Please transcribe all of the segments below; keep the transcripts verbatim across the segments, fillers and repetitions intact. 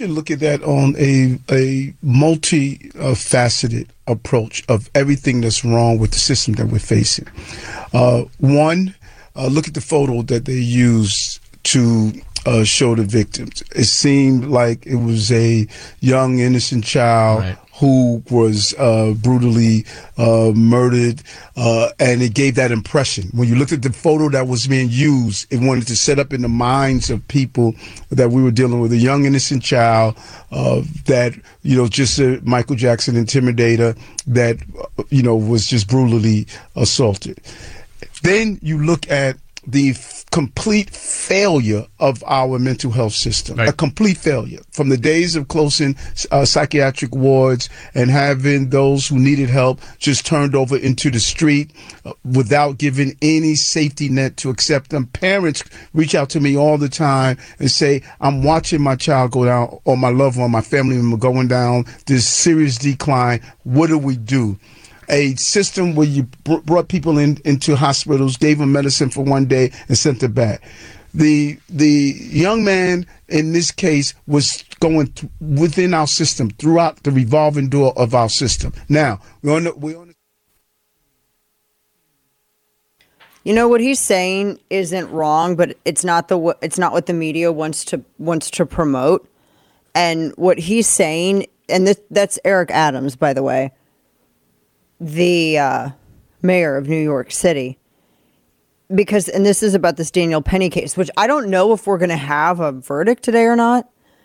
You look at that on a a multi-faceted approach of everything that's wrong with the system that we're facing. Uh, one, uh, look at the photo that they used to uh, show the victims. It seemed like it was a young, innocent child right. who was uh, brutally uh, murdered, uh, and it gave that impression. When you looked at the photo that was being used, it wanted to set up in the minds of people that we were dealing with a young, innocent child uh, that, you know, just a Michael Jackson intimidator that, you know, was just brutally assaulted. Then you look at the f- complete failure of our mental health system, right. a complete failure from the days of closing uh, psychiatric wards and having those who needed help just turned over into the street uh, without giving any safety net to accept them. Parents reach out to me all the time and say, I'm watching my child go down, or my loved one, my family member going down this serious decline. What do we do? A system where you br- brought people in into hospitals, gave them medicine for one day, and sent them back. The the young man in this case was going th- within our system, throughout the revolving door of our system. Now we're on. The, we're on the- You know what he's saying isn't wrong, but it's not the it's not what the media wants to wants to promote. And what he's saying, and this, that's Eric Adams, by the way, the uh, mayor of New York City, because, and this is about this Daniel Penny case, which I don't know if we're going to have a verdict today or not.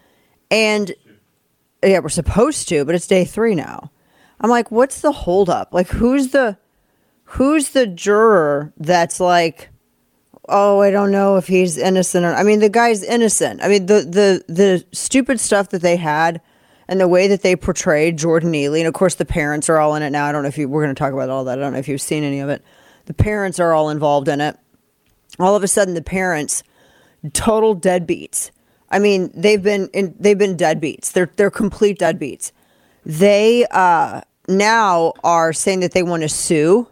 And yeah, we're supposed to, but it's day three now. I'm like, what's the holdup? Like, who's the, who's the juror that's like, oh, I don't know if he's innocent or, I mean, the guy's innocent. I mean, the, the, the stupid stuff that they had and the way that they portrayed Jordan Neely, and of course the parents are all in it now. I don't know if you, we're going to talk about all that. I don't know if you've seen any of it. The parents are all involved in it. All of a sudden, the parents, total deadbeats. I mean, they've been in, they've been deadbeats. They're they're complete deadbeats. They uh, now are saying that they want to sue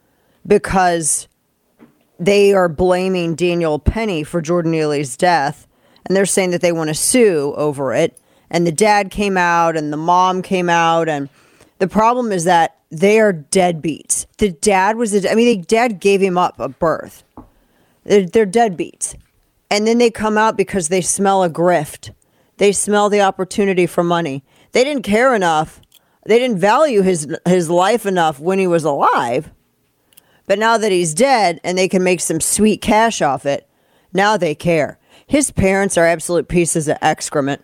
because they are blaming Daniel Penny for Jordan Neely's death, and they're saying that they want to sue over it. And the dad came out and the mom came out. And the problem is that they are deadbeats. The dad was, a, I mean, the dad gave him up at birth. They're, they're deadbeats. And then they come out because they smell a grift. They smell the opportunity for money. They didn't care enough. They didn't value his, his life enough when he was alive. But now that he's dead and they can make some sweet cash off it, now they care. His parents are absolute pieces of excrement.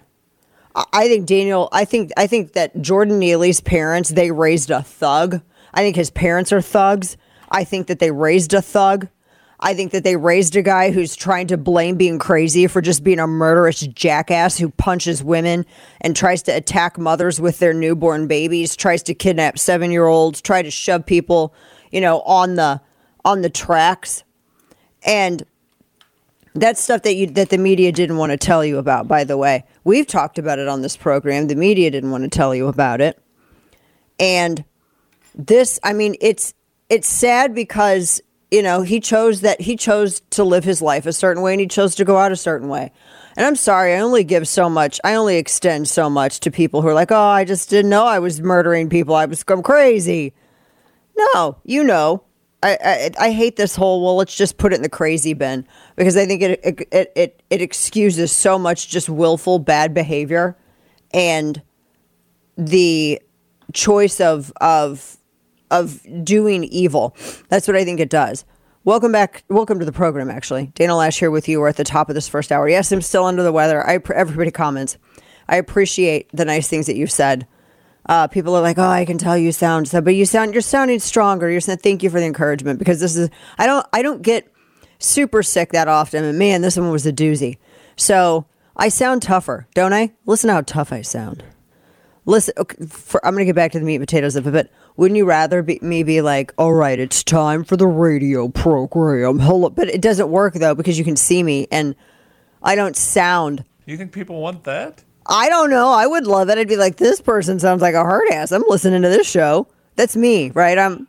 I think Daniel, I think I think that Jordan Neely's parents, they raised a thug. I think his parents are thugs. I think that they raised a thug. I think that they raised a guy who's trying to blame being crazy for just being a murderous jackass who punches women and tries to attack mothers with their newborn babies, tries to kidnap seven-year-olds, try to shove people, you know, on the on the tracks. And that's stuff that you that the media didn't want to tell you about, by the way. We've talked about it on this program. The media didn't want to tell you about it. And this, I mean, it's it's sad because, you know, he chose that he chose to live his life a certain way and he chose to go out a certain way. And I'm sorry, I only give so much. I only extend so much to people who are like, oh, I just didn't know I was murdering people. I was I'm crazy. No, you know. I, I I hate this whole, well, let's just put it in the crazy bin, because I think it it it it excuses so much just willful bad behavior and the choice of of of doing evil. That's what I think it does. Welcome back. Welcome to the program, actually. Dana Lash here with you. We're at the top of this first hour. Yes, I'm still under the weather. I Everybody comments. I appreciate the nice things that you've said. Uh, people are like, oh, I can tell you sound so, but you sound, you're sounding stronger. You're saying, thank you for the encouragement, because this is, I don't, I don't get super sick that often. And man, this one was a doozy. So I sound tougher, don't I? Listen to how tough I sound. Listen, okay, for, I'm going to get back to the meat and potatoes of it, but wouldn't you rather be, me be like, all right, it's time for the radio program. Hold up. But it doesn't work though, because you can see me and I don't sound. You think people want that? I don't know. I would love it. I'd be like, this person sounds like a hard ass. I'm listening to this show. That's me, right? I'm.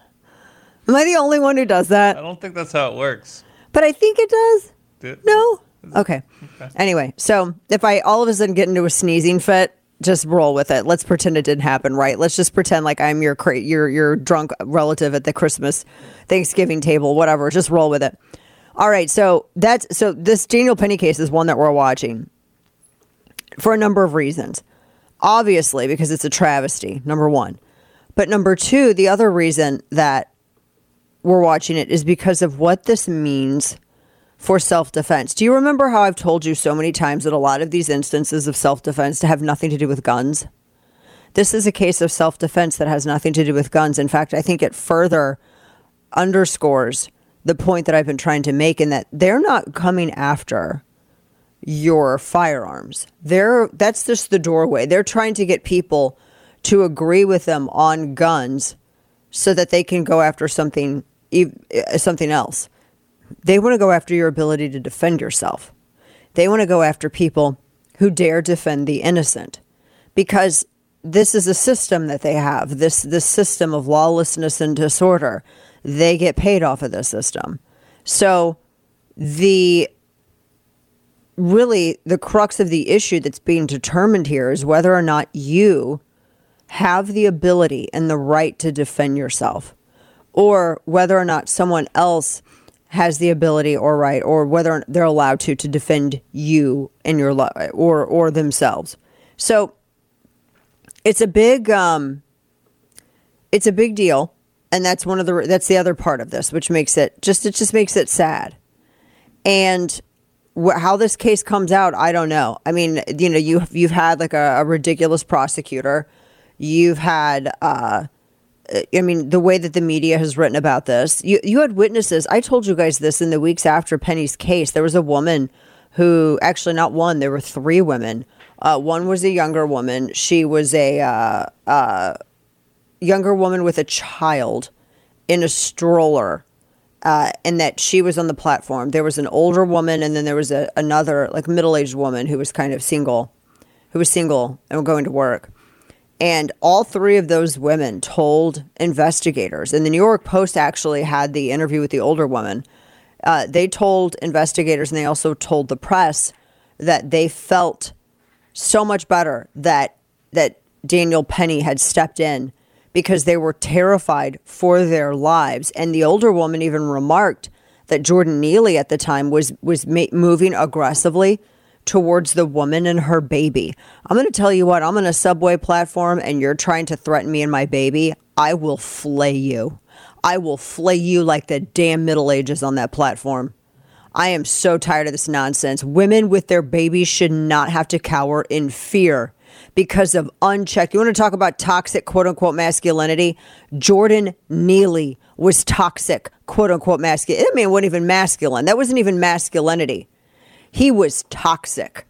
Am I the only one who does that? I don't think that's how it works. But I think it does. Did, no. Okay. okay. Anyway, so if I all of a sudden get into a sneezing fit, just roll with it. Let's pretend it didn't happen, right? Let's just pretend like I'm your cra- your your drunk relative at the Christmas, Thanksgiving table, whatever. Just roll with it. All right. So that's so this Daniel Penny case is one that we're watching for a number of reasons. Obviously, because it's a travesty, number one. But number two, the other reason that we're watching it is because of what this means for self-defense. Do you remember how I've told you so many times that a lot of these instances of self-defense to have nothing to do with guns? This is a case of self-defense that has nothing to do with guns. In fact, I think it further underscores the point that I've been trying to make in that they're not coming after your firearms. They're that's just the doorway. They're trying to get people to agree with them on guns so that they can go after something something else. They want to go after your ability to defend yourself. They want to go after people who dare defend the innocent, because this is a system that they have, this this system of lawlessness and disorder. They get paid off of this system. So the really the crux of the issue that's being determined here is whether or not you have the ability and the right to defend yourself, or whether or not someone else has the ability or right, or whether they're allowed to to defend you and your life, or or themselves. So it's a big um, it's a big deal, and that's one of the that's the other part of this, which makes it just it just makes it sad. And wh- how this case comes out, I don't know. I mean, you know, you you've had like a, a ridiculous prosecutor, you've had. Uh, I mean, the way that the media has written about this, you, you had witnesses. I told you guys this in the weeks after Penny's case. There was a woman who, actually not one, there were three women. Uh, one was a younger woman. She was a uh, uh, younger woman with a child in a stroller, uh, and that she was on the platform. There was an older woman, and then there was a, another like middle-aged woman who was kind of single, who was single and going to work. And all three of those women told investigators, and the New York Post actually had the interview with the older woman. Uh, they told investigators, and they also told the press, that they felt so much better that that Daniel Penny had stepped in, because they were terrified for their lives. And the older woman even remarked that Jordan Neely at the time was was ma- moving aggressively towards the woman and her baby. I'm going to tell you what, I'm on a subway platform and you're trying to threaten me and my baby, I will flay you. I will flay you like the damn Middle Ages on that platform. I am so tired of this nonsense. Women with their babies should not have to cower in fear because of unchecked. You want to talk about toxic, quote unquote, masculinity? Jordan Neely was toxic, quote unquote, masculine. I mean, it wasn't even masculine. That wasn't even masculinity. He was toxic.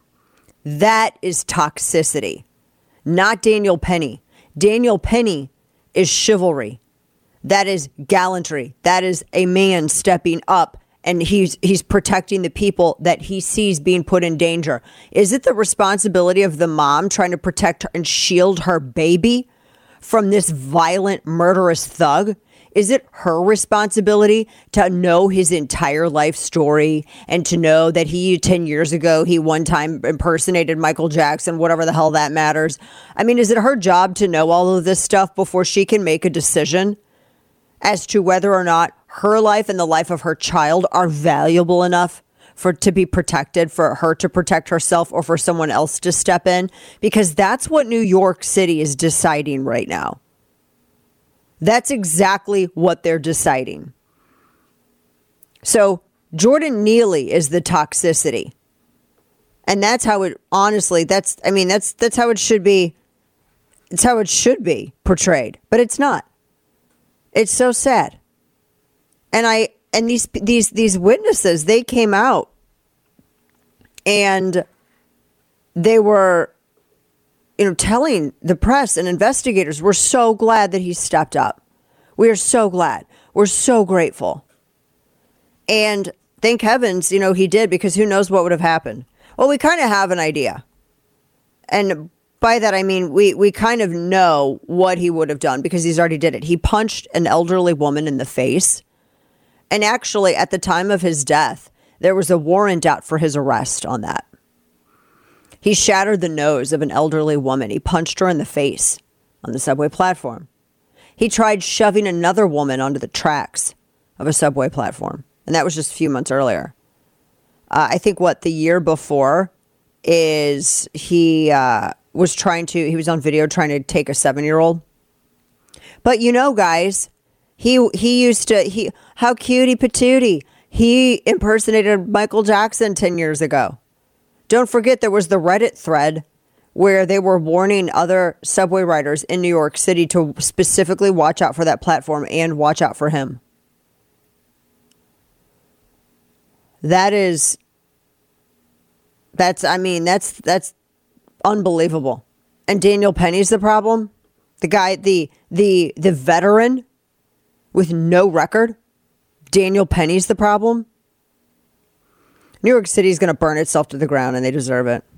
That is toxicity, not Daniel Penny. Daniel Penny is chivalry. That is gallantry. That is a man stepping up, and he's he's protecting the people that he sees being put in danger. Is it the responsibility of the mom trying to protect her and shield her baby from this violent, murderous thug? Is it her responsibility to know his entire life story and to know that he, ten years ago, he one time impersonated Michael Jackson, whatever the hell that matters? I mean, is it her job to know all of this stuff before she can make a decision as to whether or not her life and the life of her child are valuable enough for to be protected, for her to protect herself, or for someone else to step in? Because that's what New York City is deciding right now. That's exactly what they're deciding. So Jordan Neely is the toxicity. And that's how it, honestly, that's, I mean, that's, that's how it should be. It's how it should be portrayed, but it's not. It's so sad. And I, and these, these, these witnesses, they came out and they were, you know, telling the press and investigators, we're so glad that he stepped up. We are so glad. We're so grateful. And thank heavens, you know, he did, because who knows what would have happened. Well, we kind of have an idea. And by that, I mean, we, we kind of know what he would have done, because he's already did it. He punched an elderly woman in the face. And actually, at the time of his death, There was a warrant out for his arrest on that. He shattered the nose of an elderly woman. He punched her in the face on the subway platform. He tried shoving another woman onto the tracks of a subway platform. And that was just a few months earlier. Uh, I think what the year before is he uh, was trying to, he was on video trying to take a seven-year-old. But you know, guys, he he used to, he how cutie patootie. He impersonated Michael Jackson ten years ago. Don't forget there was the Reddit thread where they were warning other subway riders in New York City to specifically watch out for that platform and watch out for him. That is, that's, I mean, that's, that's unbelievable. And Daniel Penny's the problem. The guy, the, the, the veteran with no record. Daniel Penny's the problem. New York City is going to burn itself to the ground, and they deserve it.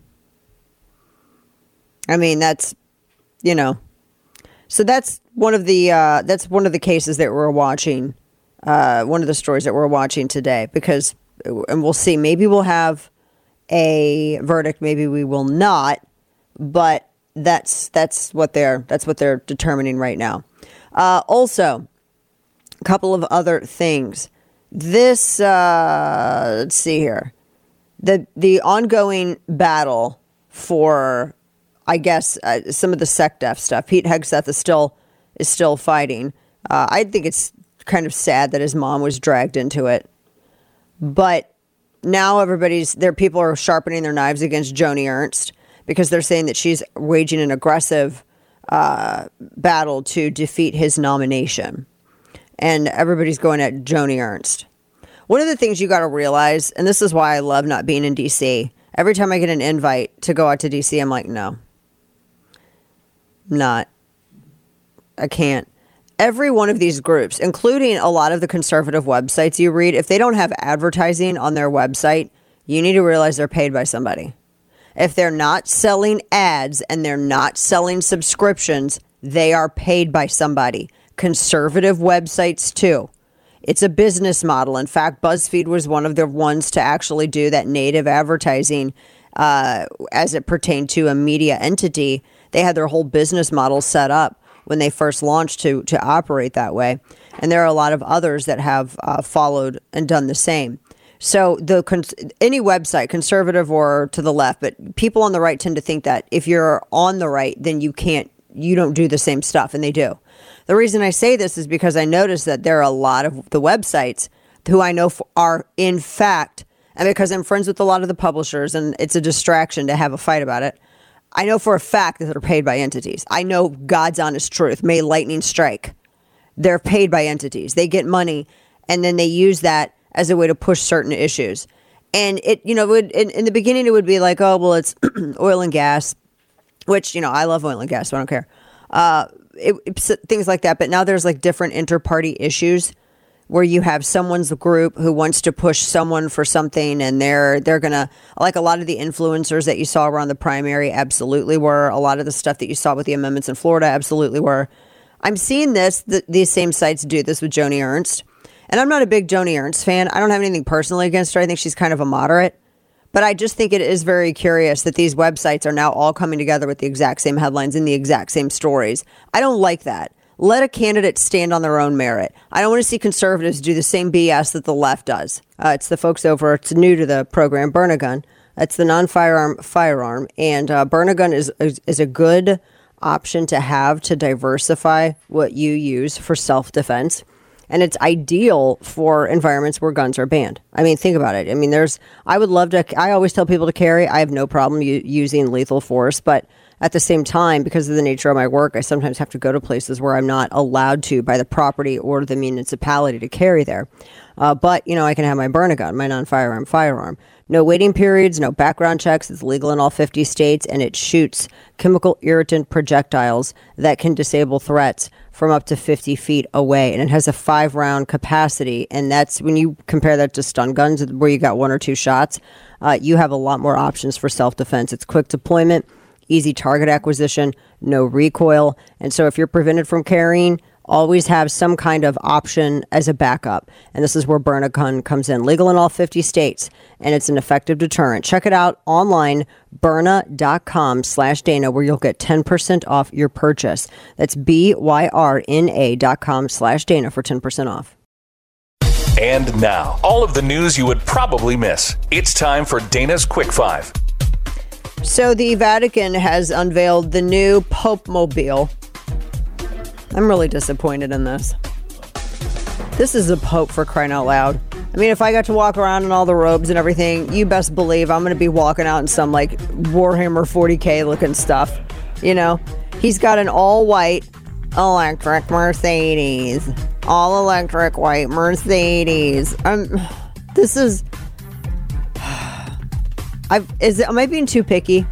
I mean, that's, you know, so that's one of the uh, that's one of the cases that we're watching. Uh, one of the stories that we're watching today, because, and we'll see. Maybe we'll have a verdict. Maybe we will not. But that's that's what they're that's what they're determining right now. Uh, also, a couple of other things. This, uh, let's see here, the the ongoing battle for, I guess, uh, some of the SecDef stuff. Pete Hegseth is still is still fighting. Uh, I think it's kind of sad that his mom was dragged into it, but now everybody's there. People are sharpening their knives against Joni Ernst because they're saying that she's waging an aggressive uh, battle to defeat his nomination. And everybody's going at Joni Ernst. One of the things you got to realize, and this is why I love not being in D C, every time I get an invite to go out to D C, I'm like, no. Not. I can't. Every one of these groups, including a lot of the conservative websites you read, if they don't have advertising on their website, you need to realize they're paid by somebody. If they're not selling ads and they're not selling subscriptions, they are paid by somebody. Conservative websites too. It's a business model. In fact, BuzzFeed was one of the ones to actually do that native advertising uh, as it pertained to a media entity. They had their whole business model set up when they first launched to to operate that way. And there are a lot of others that have uh, followed and done the same. So the cons- any website, conservative or to the left, but people on the right tend to think that if you're on the right, then you can't, you don't do the same stuff, and they do. The reason I say this is because I noticed that there are a lot of the websites who I know f- are, in fact, and because I'm friends with a lot of the publishers, and it's a distraction to have a fight about it, I know for a fact that they're paid by entities. I know God's honest truth. May lightning strike. They're paid by entities. They get money, and then they use that as a way to push certain issues. And it, you know, would in, in the beginning it would be like, oh, well, it's oil and gas, which, you know, I love oil and gas, so I don't care. Uh, It, it, things like that. But now there's like different inter-party issues where you have someone's group who wants to push someone for something, and they're they're gonna, like a lot of the influencers that you saw around the primary absolutely were. A lot of the stuff that you saw with the amendments in Florida absolutely were. I'm seeing this, th- these same sites do this with Joni Ernst. And I'm not a big Joni Ernst fan. I don't have anything personally against her. I think she's kind of a moderate. But I just think it is very curious that these websites are now all coming together with the exact same headlines and the exact same stories. I don't like that. Let a candidate stand on their own merit. I don't want to see conservatives do the same B S that the left does. Uh, it's the folks over, it's new to the program, Burn-A-Gun. It's the non-firearm firearm. And uh, Burn-A-Gun is, is, is a good option to have to diversify what you use for self-defense. And it's ideal for environments where guns are banned. I mean, think about it. I mean, there's, I would love to, I always tell people to carry. I have no problem u- using lethal force. But at the same time, because of the nature of my work, I sometimes have to go to places where I'm not allowed to by the property or the municipality to carry there. Uh, but, you know, I can have my Burn-A-Gun, my non-firearm firearm. No waiting periods, no background checks. It's legal in all fifty states, and it shoots chemical irritant projectiles that can disable threats from up to fifty feet away. And it has a five round capacity. And that's when you compare that to stun guns where you got one or two shots, uh, you have a lot more options for self-defense. It's quick deployment, easy target acquisition, no recoil. And so if you're prevented from carrying, always have some kind of option as a backup. And this is where Byrna comes in. Legal in all fifty states, and it's an effective deterrent. Check it out online, Byrna.com slash Dana, where you'll get ten percent off your purchase. That's B-Y-R-N-A dot com slash Dana for ten percent off. And now, all of the news you would probably miss. It's time for Dana's Quick Five. So the Vatican has unveiled the new Pope Mobile. I'm really disappointed in this. This is a Pope, for crying out loud. I mean, if I got to walk around in all the robes and everything, you best believe I'm going to be walking out in some like Warhammer forty K looking stuff. You know, he's got an all white electric Mercedes. All electric white Mercedes. Um, this is. I've, is it, am I being too picky?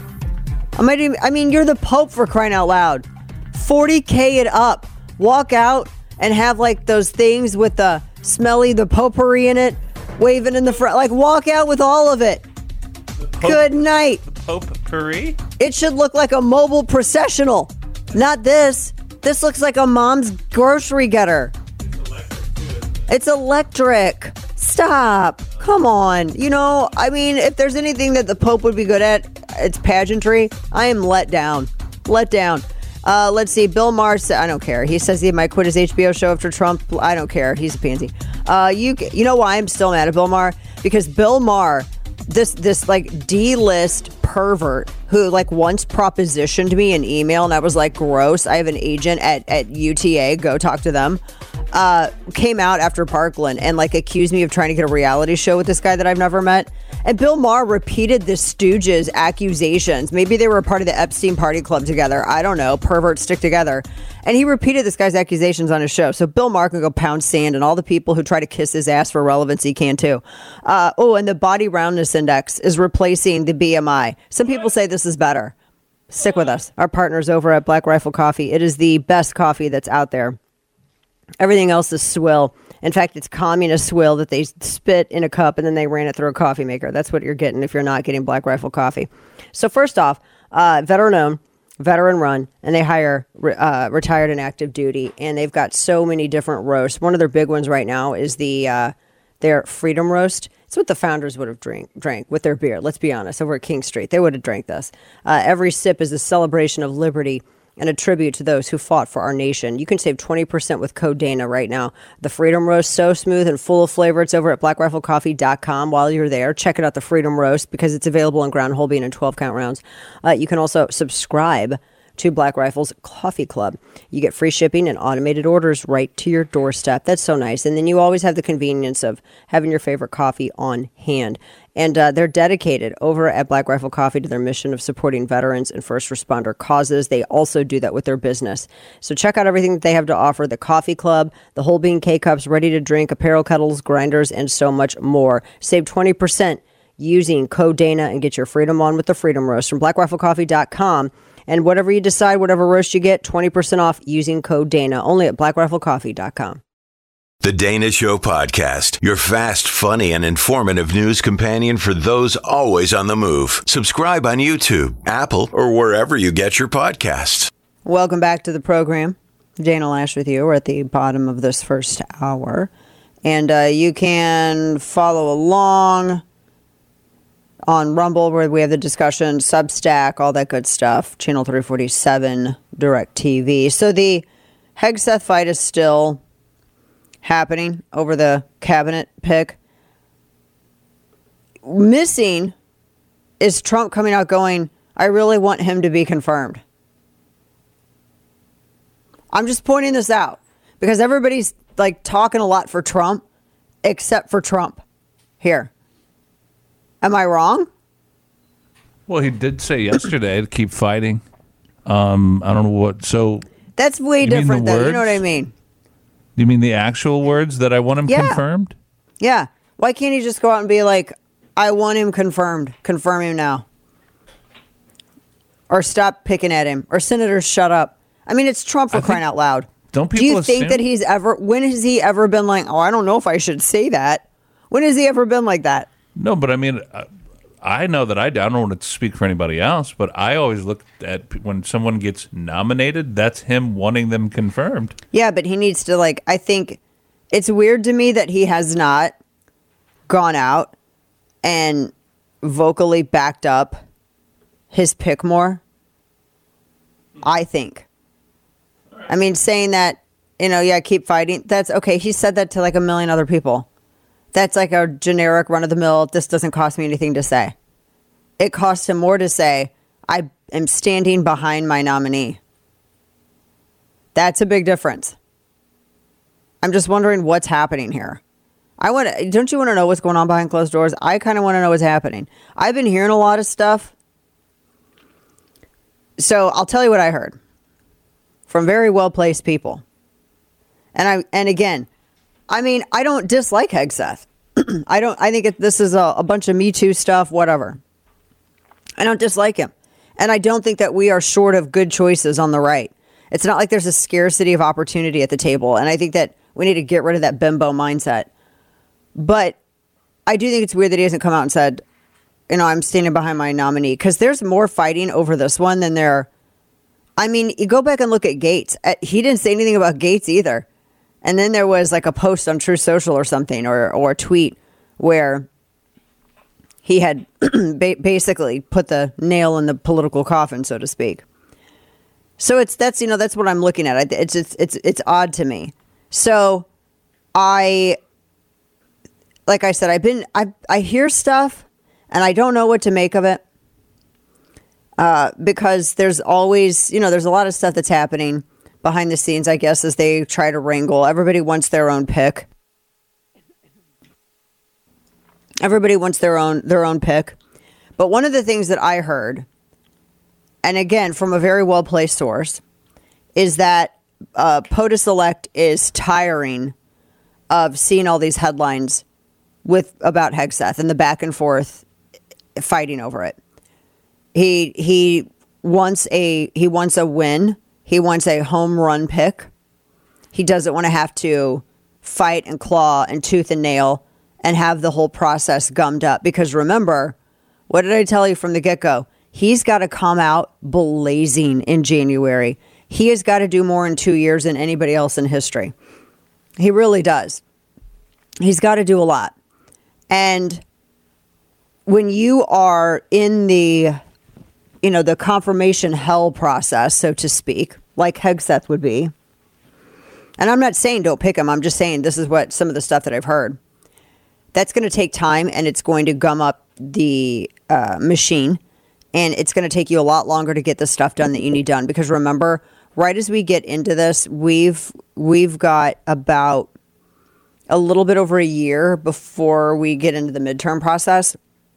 Am I, I mean, you're the Pope, for crying out loud. forty K it up. Walk out and have like those things with the smelly, the potpourri in it, waving in the front. Like, walk out with all of it. Pope, Good night. The potpourri? It should look like a mobile processional. Not this. This looks like a mom's grocery getter. It's electric. It's electric. Stop. Come on. You know, I mean, if there's anything that the Pope would be good at, it's pageantry. I am let down. Let down. Uh, let's see. Bill Maher said, I don't care. He says he might quit his H B O show after Trump. I don't care. He's a pansy. Uh, you you know why I'm still mad at Bill Maher? Because Bill Maher, this this like D-list pervert who like once propositioned me an email, and I was like, gross. I have an agent at, at U T A. Go talk to them. Uh, came out after Parkland and like accused me of trying to get a reality show with this guy that I've never met. And Bill Maher repeated the Stooges accusations. Maybe they were a part of the Epstein party club together. I don't know. Perverts stick together. And he repeated this guy's accusations on his show. So Bill Maher can go pound sand, and all the people who try to kiss his ass for relevancy can too. Uh, oh, and the body roundness index is replacing the B M I. Some people say this is better. Stick with us. Our partners over at Black Rifle Coffee. It is the best coffee that's out there. Everything else is swill. In fact, it's communist swill that they spit in a cup and then they ran it through a coffee maker. That's what you're getting if you're not getting Black Rifle Coffee. So first off, uh, veteran-owned, veteran-run, and they hire uh, retired and active duty, and they've got so many different roasts. One of their big ones right now is the uh, their Freedom Roast. It's what the founders would have drink, drank with their beer. Let's be honest. Over at King Street, they would have drank this. Uh, every sip is a celebration of liberty and a tribute to those who fought for our nation. You can save twenty percent with code Dana right now. The Freedom Roast, so smooth and full of flavor. It's over at black rifle coffee dot com. While you're there, check it out, the Freedom Roast, because it's available in ground whole bean and twelve count rounds. Uh, you can also subscribe to Black Rifle's Coffee Club. You get free shipping and automated orders right to your doorstep. That's so nice. And then you always have the convenience of having your favorite coffee on hand. And uh, they're dedicated over at Black Rifle Coffee to their mission of supporting veterans and first responder causes. They also do that with their business. So check out everything that they have to offer: the Coffee Club, the whole bean K-Cups, ready to drink, apparel, kettles, grinders, and so much more. Save twenty percent using code Dana and get your freedom on with the Freedom Roast from black rifle coffee dot com. And whatever you decide, whatever roast you get, twenty percent off using code Dana, only at black rifle coffee dot com. The Dana Show Podcast, your fast, funny, and informative news companion for those always on the move. Subscribe on YouTube, Apple, or wherever you get your podcasts. Welcome back to the program. Dana Lash with you. We're at the bottom of this first hour. And uh, you can follow along on Rumble, where we have the discussion, Substack, all that good stuff. Channel three forty-seven, DirecTV. So the Hegseth fight is still happening over the cabinet pick. Missing is Trump coming out going, I really want him to be confirmed. I'm just pointing this out because everybody's like talking a lot for Trump, except for Trump here. Am I wrong? Well, he did say yesterday to keep fighting. Um, I don't know what. So that's way different, though. You know what I mean? You mean the actual words that I want him yeah. confirmed? Yeah. Why can't he just go out and be like, I want him confirmed. Confirm him now. Or stop picking at him. Or senators, shut up. I mean, it's Trump for I crying think, out loud. Don't people Do you assume? think that he's ever, when has he ever been like, oh, I don't know if I should say that? When has he ever been like that? No, but I mean, uh, I know that I, I don't want to speak for anybody else, but I always look at when someone gets nominated, that's him wanting them confirmed. Yeah, but he needs to, like, I think it's weird to me that he has not gone out and vocally backed up his pick more. I think. I mean, saying that, you know, yeah, keep fighting. That's okay. He said that to like a million other people. That's like a generic run of the mill. This doesn't cost me anything to say. It costs him more to say, I am standing behind my nominee. That's a big difference. I'm just wondering what's happening here. I want to, don't you want to know what's going on behind closed doors? I kind of want to know what's happening. I've been hearing a lot of stuff. So I'll tell you what I heard from very well-placed people. And I, and again, I mean, I don't dislike Hegseth. I don't, I think it, this is a, a bunch of Me Too stuff, whatever. I don't dislike him. And I don't think that we are short of good choices on the right. It's not like there's a scarcity of opportunity at the table. And I think that we need to get rid of that bimbo mindset. But I do think it's weird that he hasn't come out and said, you know, I'm standing behind my nominee. Because there's more fighting over this one than there. I mean, you go back and look at Gates. He didn't say anything about Gates either. And then there was like a post on True Social or something, or, or a tweet where he had ba- basically put the nail in the political coffin, so to speak. So it's, that's, you know, that's what I'm looking at. It's, it's, it's, it's odd to me. So I, like I said, I've been, I, I hear stuff and I don't know what to make of it. Uh, because there's always, you know, there's a lot of stuff that's happening behind the scenes, I guess, as they try to wrangle. Everybody wants their own pick. Everybody wants their own their own pick. But one of the things that I heard, and again, from a very well-placed source, is that uh, POTUS-elect is tiring of seeing all these headlines with about Hegseth and the back and forth fighting over it. He he wants a he wants a win. He wants a home run pick. He doesn't want to have to fight and claw and tooth and nail and have the whole process gummed up. Because remember, what did I tell you from the get-go? He's got to come out blazing in January. He has got to do more in two years than anybody else in history. He really does. He's got to do a lot. And when you are in the, you know, the confirmation hell process, so to speak, like Hegseth would be. And I'm not saying don't pick him. I'm just saying this is what some of the stuff that I've heard. That's going to take time, and it's going to gum up the uh, machine. And it's going to take you a lot longer to get the stuff done that you need done. Because remember, right as we get into this, we've we've got about a little bit over a year before we get into the midterm process.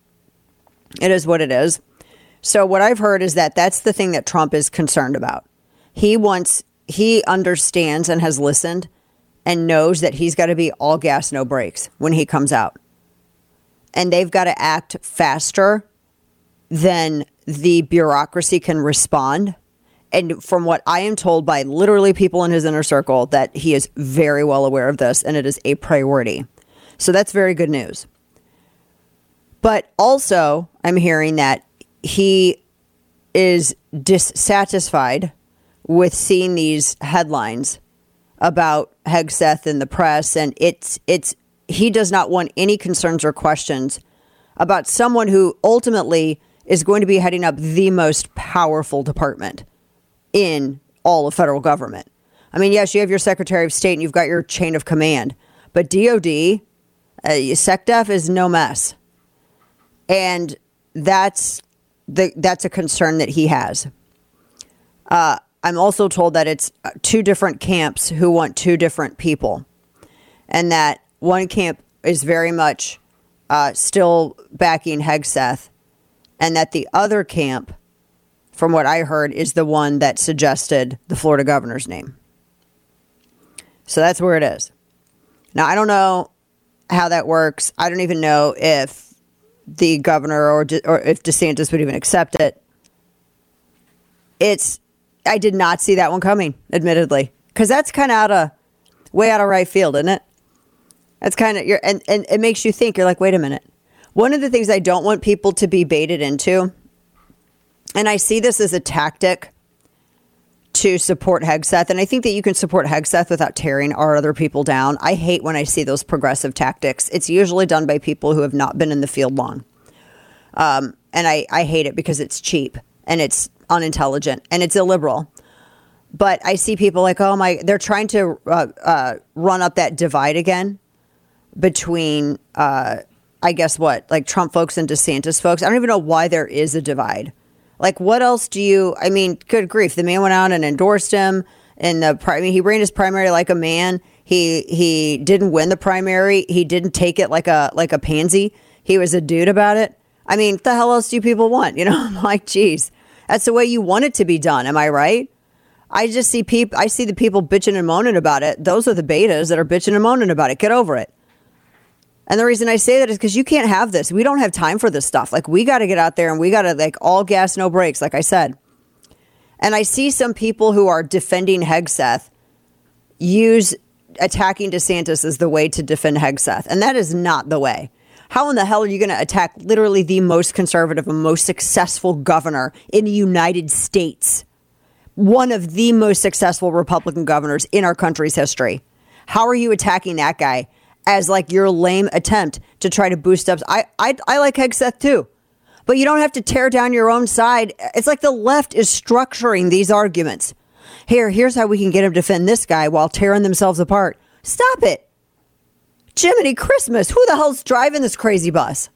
It is what it is. So what I've heard is that that's the thing that Trump is concerned about. He wants, he understands and has listened and knows that he's got to be all gas, no brakes when he comes out. And they've got to act faster than the bureaucracy can respond. And from what I am told by literally people in his inner circle, that he is very well aware of this and it is a priority. So that's very good news. But also, I'm hearing that he is dissatisfied with seeing these headlines about Hegseth in the press, and it's it's he does not want any concerns or questions about someone who ultimately is going to be heading up the most powerful department in all of federal government. I mean, yes, you have your Secretary of State and you've got your chain of command, but D O D, uh, SecDef is no mess. And that's the that's a concern that he has. Uh, I'm also told that it's two different camps who want two different people. And that one camp is very much uh, still backing Hegseth. And that the other camp, from what I heard, is the one that suggested the Florida governor's name. So that's where it is. Now, I don't know how that works. I don't even know if the governor or De, or if DeSantis would even accept it. It's, I did not see that one coming, admittedly, because that's kind of out of, way out of right field, isn't it? That's kind of, you're, and, and it makes you think, you're like, wait a minute. One of the things I don't want people to be baited into, and I see this as a tactic to support Hegseth, and I think that you can support Hegseth without tearing our other people down. I hate when I see those progressive tactics. It's usually done by people who have not been in the field long. Um, and I, I hate it because it's cheap and it's unintelligent and it's illiberal. But I see people like, oh my, they're trying to uh, uh, run up that divide again between, uh, I guess what, like Trump folks and DeSantis folks. I don't even know why there is a divide. Like, what else do you, I mean, good grief. The man went out and endorsed him in the, I mean, he ran his primary like a man. He, he didn't win the primary. He didn't take it like a, like a pansy. He was a dude about it. I mean, what the hell else do people want? You know, I'm like, geez, that's the way you want it to be done. Am I right? I just see people, I see the people bitching and moaning about it. Those are the betas that are bitching and moaning about it. Get over it. And the reason I say that is because you can't have this. We don't have time for this stuff. Like, we got to get out there and we got to, like, all gas, no brakes, like I said. And I see some people who are defending Hegseth use attacking DeSantis as the way to defend Hegseth. And that is not the way. How in the hell are you going to attack literally the most conservative and most successful governor in the United States? One of the most successful Republican governors in our country's history. How are you attacking that guy as like your lame attempt to try to boost up? I, I, I like Hegseth too, but you don't have to tear down your own side. It's like the left is structuring these arguments. Here, here's how we can get him to defend this guy while tearing themselves apart. Stop it. Jiminy Christmas. Who the hell's driving this crazy bus?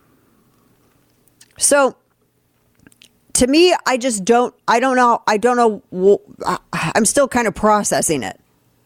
So to me, I just don't, I don't know. I don't know. I'm still kind of processing it.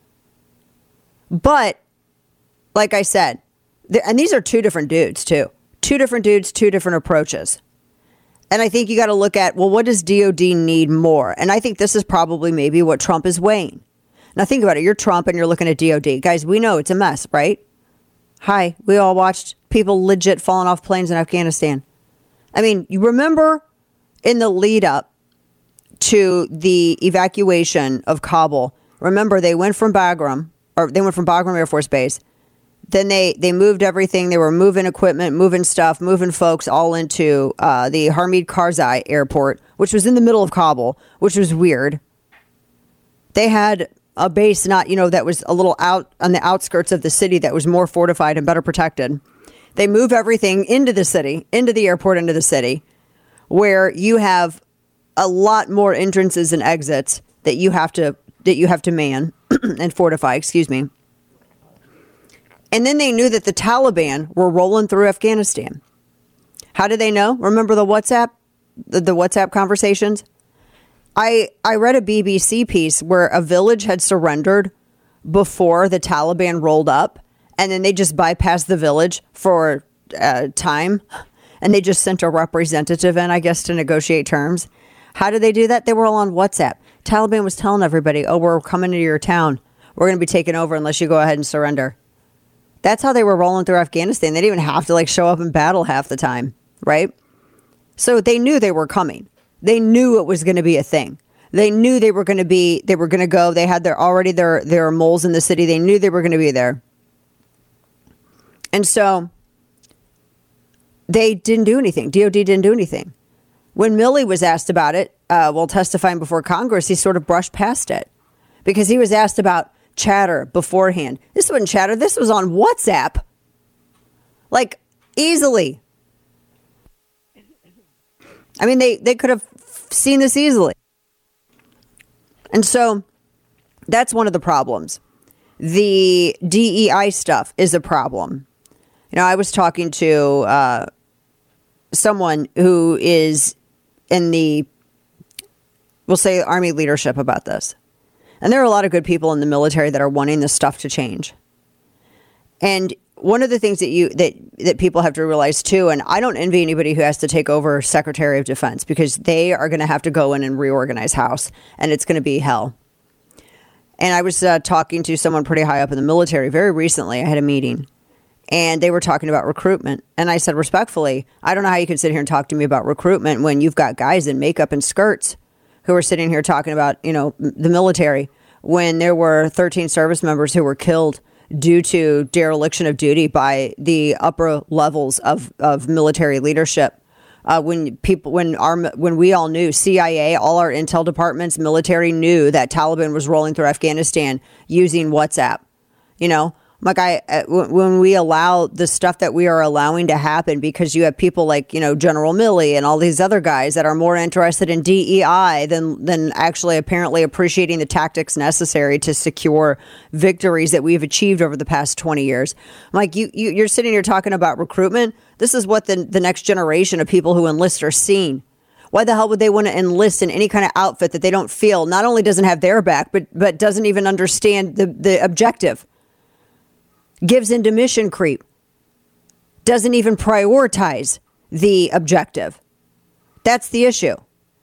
But like I said, and these are two different dudes too. Two different dudes, two different approaches. And I think you got to look at, well, what does D O D need more? And I think this is probably maybe what Trump is weighing. Now think about it. You're Trump and you're looking at D O D. Guys, we know it's a mess, right? Hi, we all watched people legit falling off planes in Afghanistan. I mean, you remember in the lead up to the evacuation of Kabul, remember they went from Bagram, or they went from Bagram Air Force Base. Then they, they moved everything. They were moving equipment, moving stuff, moving folks all into uh, the Hamid Karzai Airport, which was in the middle of Kabul, which was weird. They had a base not, you know, that was a little out on the outskirts of the city that was more fortified and better protected. They move everything into the city, into the airport, into the city, where you have a lot more entrances and exits that you have to that you have to man and fortify, excuse me. And then they knew that the Taliban were rolling through Afghanistan. How did they know? Remember the WhatsApp, the, the WhatsApp conversations? I I read a B B C piece where a village had surrendered before the Taliban rolled up, and then they just bypassed the village for uh, time, and they just sent a representative in, I guess, to negotiate terms. How did they do that? They were all on WhatsApp. Taliban was telling everybody, oh, we're coming into your town. We're going to be taken over unless you go ahead and surrender. That's how they were rolling through Afghanistan. They didn't even have to like show up in battle half the time, right? So they knew they were coming. They knew it was going to be a thing. They knew they were going to be, they were going to go. They had their already their, their moles in the city. They knew they were going to be there. And so they didn't do anything. D O D didn't do anything. When Milley was asked about it, uh, while testifying before Congress, he sort of brushed past it because he was asked about chatter beforehand. This wasn't chatter. This was on WhatsApp. Like, easily. I mean, they, they could have seen this easily. And so that's one of the problems. The D E I stuff is a problem. You know, I was talking to uh, someone who is in the, we'll say, Army leadership about this. And there are a lot of good people in the military that are wanting this stuff to change. And one of the things that you that that people have to realize too, and I don't envy anybody who has to take over Secretary of Defense, because they are going to have to go in and reorganize House, and it's going to be hell. And I was uh, talking to someone pretty high up in the military very recently. I had a meeting, and they were talking about recruitment. And I said, respectfully, I don't know how you can sit here and talk to me about recruitment when you've got guys in makeup and skirts who are sitting here talking about, you know, the military, when there were thirteen service members who were killed due to dereliction of duty by the upper levels of, of military leadership. Uh, when people, when our, when we all knew, C I A, all our intel departments, military knew that Taliban was rolling through Afghanistan using WhatsApp. You know, like I, when we allow the stuff that we are allowing to happen, because you have people like, you know, General Milley and all these other guys that are more interested in D E I than than actually apparently appreciating the tactics necessary to secure victories that we've achieved over the past twenty years. Like you, you you're sitting here talking about recruitment. This is what the the next generation of people who enlist are seeing. Why the hell would they want to enlist in any kind of outfit that they don't feel not only doesn't have their back, but but doesn't even understand the the objective? Gives into mission creep, doesn't even prioritize the objective. That's the issue.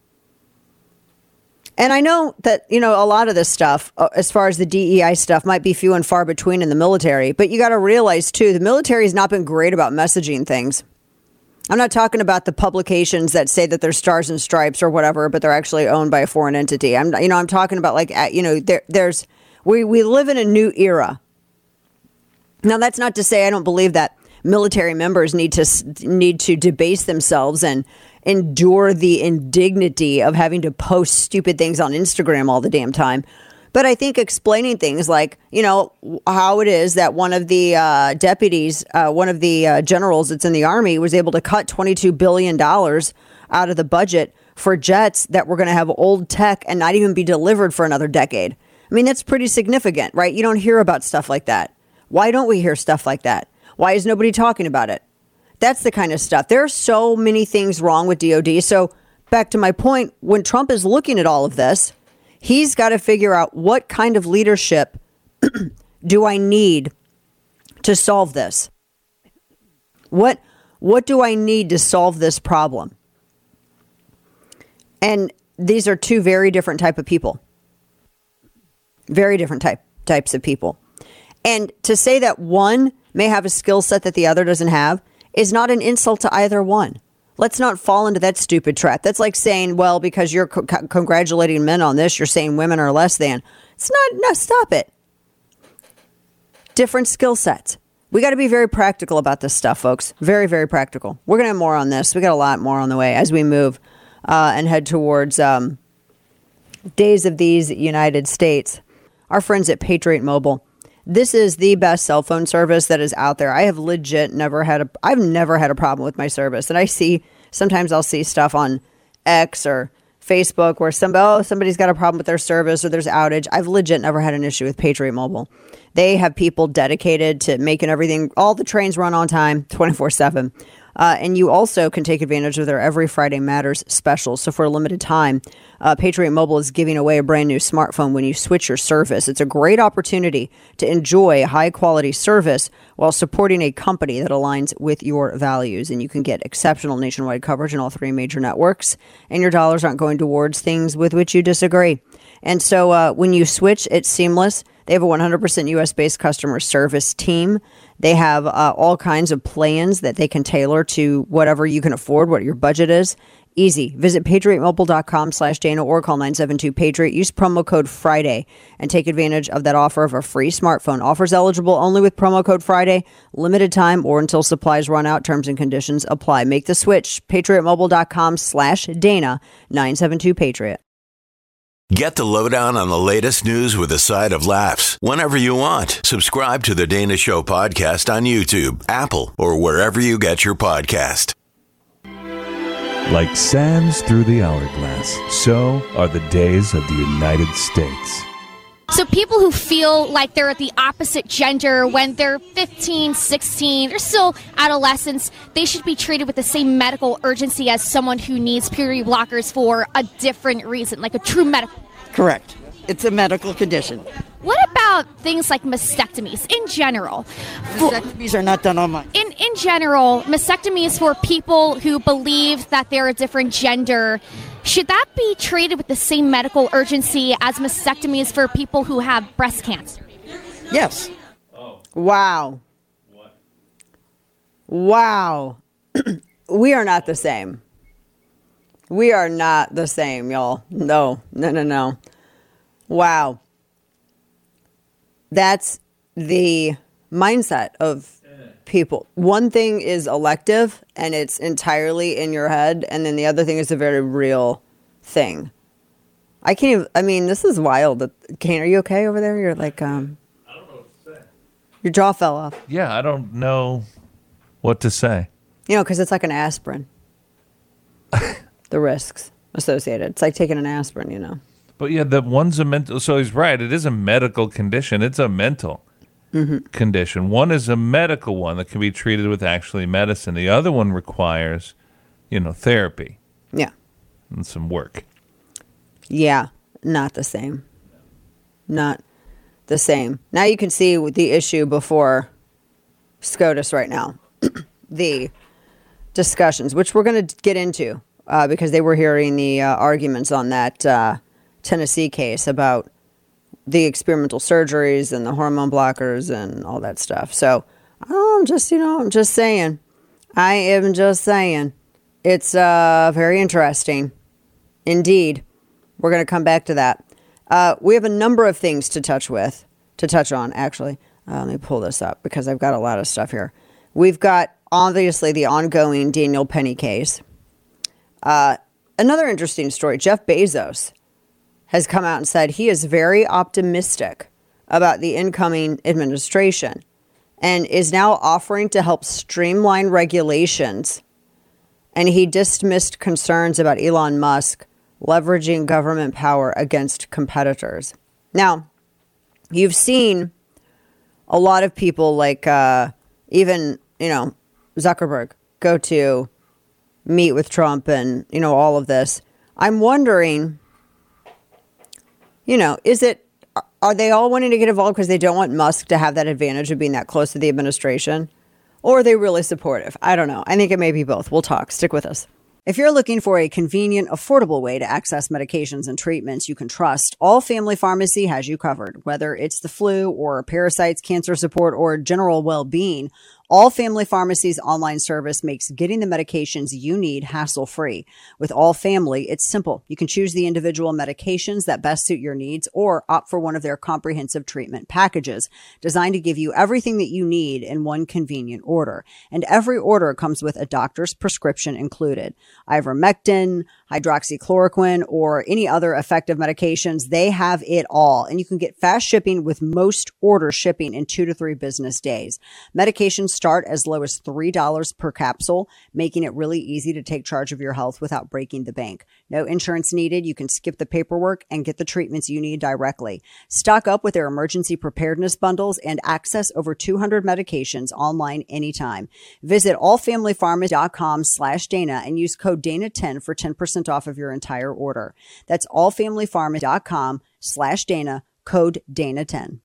And I know that, you know, a lot of this stuff, uh, as far as the D E I stuff, might be few and far between in the military. But you got to realize, too, the military has not been great about messaging things. I'm not talking about the publications that say that they're Stars and Stripes or whatever, but they're actually owned by a foreign entity. I'm, you know, I'm talking about like, you know, there, there's we we live in a new era. Now, that's not to say I don't believe that military members need to need to debase themselves and endure the indignity of having to post stupid things on Instagram all the damn time. But I think explaining things like, you know, how it is that one of the uh, deputies, uh, one of the uh, generals that's in the Army was able to cut twenty-two billion dollars out of the budget for jets that were going to have old tech and not even be delivered for another decade. I mean, that's pretty significant, right? You don't hear about stuff like that. Why don't we hear stuff like that? Why is nobody talking about it? That's the kind of stuff. There are so many things wrong with D O D. So back to my point, when Trump is looking at all of this, he's got to figure out what kind of leadership do I need to solve this? What, what do I need to solve this problem? And these are two very different type of people. Very different type types of people. And to say that one may have a skill set that the other doesn't have is not an insult to either one. Let's not fall into that stupid trap. That's like saying, well, because you're co- congratulating men on this, you're saying women are less than. It's not, no, stop it. Different skill sets. We got to be very practical about this stuff, folks. Very, very practical. We're going to have more on this. We got a lot more on the way as we move uh, and head towards um, days of these United States. Our friends at Patriot Mobile. This is the best cell phone service that is out there. I have legit never had a, I've never had a problem with my service. And I see, sometimes I'll see stuff on X or Facebook where somebody, oh, somebody's got a problem with their service or there's outage. I've legit never had an issue with Patriot Mobile. They have people dedicated to making everything, all the trains run on time, twenty-four seven. Uh, and you also can take advantage of their Every Friday Matters special. So for a limited time, uh, Patriot Mobile is giving away a brand new smartphone when you switch your service. It's a great opportunity to enjoy high quality service while supporting a company that aligns with your values. And you can get exceptional nationwide coverage in all three major networks. And your dollars aren't going towards things with which you disagree. And so uh, when you switch, it's seamless. They have a one hundred percent U S-based customer service team. They have uh, all kinds of plans that they can tailor to whatever you can afford, what your budget is. Easy. Visit patriotmobile.com slash Dana or call nine seven two Patriot. Use promo code Friday and take advantage of that offer of a free smartphone. Offers eligible only with promo code Friday. Limited time or until supplies run out. Terms and conditions apply. Make the switch. patriotmobile.com slash Dana nine seven two Patriot. Get the lowdown on the latest news with a side of laughs whenever you want. Subscribe to the Dana Show podcast on YouTube, Apple, or wherever you get your podcast. Like sands through the hourglass, so are the days of the United States. So people who feel like they're the opposite gender when they're fifteen, sixteen, they're still adolescents, they should be treated with the same medical urgency as someone who needs puberty blockers for a different reason, like a true medical. Correct. It's a medical condition. What about things like mastectomies in general? Mastectomies are not done on mine. In, in general, mastectomies for people who believe that they're a different gender. Should that be treated with the same medical urgency as mastectomies for people who have breast cancer? Yes. Oh. Wow. What? Wow. We are not the same. We are not the same, y'all. No, no, no, no. Wow. That's the mindset of people. One thing is elective and it's entirely in your head, and then the other thing is a very real thing. I can't even, I mean, this is wild. Kane, are you okay over there? You're like, um, I don't know what to say. Your jaw fell off. Yeah, I don't know what to say. You know, because it's like an aspirin. The risks associated. It's like taking an aspirin, you know. But yeah, the one's a mental, so he's right. It is a medical condition. It's a mental mm-hmm. condition. One is a medical one that can be treated with actually medicine. The other one requires, you know, therapy. Yeah. And some work. Yeah, not the same. Not the same. Now you can see with the issue before SCOTUS right now. The discussions, which we're going to get into uh, because they were hearing the uh, arguments on that uh, Tennessee case about the experimental surgeries and the hormone blockers and all that stuff. So oh, I'm just, you know, I'm just saying. I am just saying. It's uh, very interesting. Indeed. We're going to come back to that. Uh, we have a number of things to touch with, to touch on, actually. Uh, let me pull this up because I've got a lot of stuff here. We've got, obviously, the ongoing Daniel Penny case. Uh, another interesting story. Jeff Bezos has come out and said he is very optimistic about the incoming administration and is now offering to help streamline regulations. And he dismissed concerns about Elon Musk leveraging government power against competitors. Now, you've seen a lot of people like uh, even, you know, Zuckerberg go to meet with Trump and, you know, all of this. I'm wondering, you know, is it, are they all wanting to get involved because they don't want Musk to have that advantage of being that close to the administration? Or are they really supportive? I don't know. I think it may be both. We'll talk. Stick with us. If you're looking for a convenient, affordable way to access medications and treatments you can trust, All Family Pharmacy has you covered. Whether it's the flu or parasites, cancer support, or general well-being, All Family Pharmacy's online service makes getting the medications you need hassle-free. With All Family, it's simple. You can choose the individual medications that best suit your needs or opt for one of their comprehensive treatment packages designed to give you everything that you need in one convenient order. And every order comes with a doctor's prescription included. Ivermectin, hydroxychloroquine, or any other effective medications, they have it all. And you can get fast shipping with most order shipping in two to three business days. Medications start as low as three dollars per capsule, making it really easy to take charge of your health without breaking the bank. No insurance needed. You can skip the paperwork and get the treatments you need directly. Stock up with their emergency preparedness bundles and access over two hundred medications online anytime. Visit allfamilypharmacy.com slash Dana and use code Dana ten for ten percent off of your entire order. That's allfamilypharmacy.com slash Dana, code Dana ten.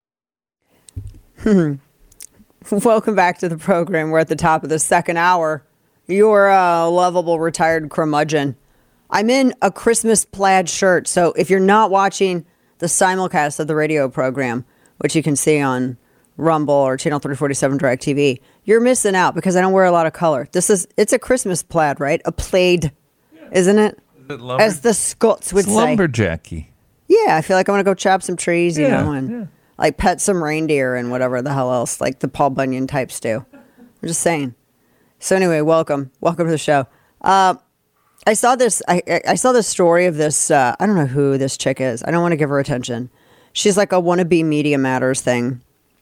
Hmm. Welcome back to the program. We're at the top of the second hour. You're a lovable retired curmudgeon. I'm in a Christmas plaid shirt, so if you're not watching the simulcast of the radio program, which you can see on Rumble or Channel three forty-seven DirecTV, you're missing out because I don't wear a lot of color. This is, it's a Christmas plaid, right? A plaid, yeah. Isn't it? Is it lumber- As the Scots would it's say. Lumberjacky. Yeah, I feel like I'm going to go chop some trees, you yeah, know, and... Yeah. Like pet some reindeer and whatever the hell else, like the Paul Bunyan types do. I'm just saying. So anyway, welcome, welcome to the show. Uh, I saw this. I, I saw this story of this. Uh, I don't know who this chick is. I don't want to give her attention. She's like a wannabe Media Matters thing,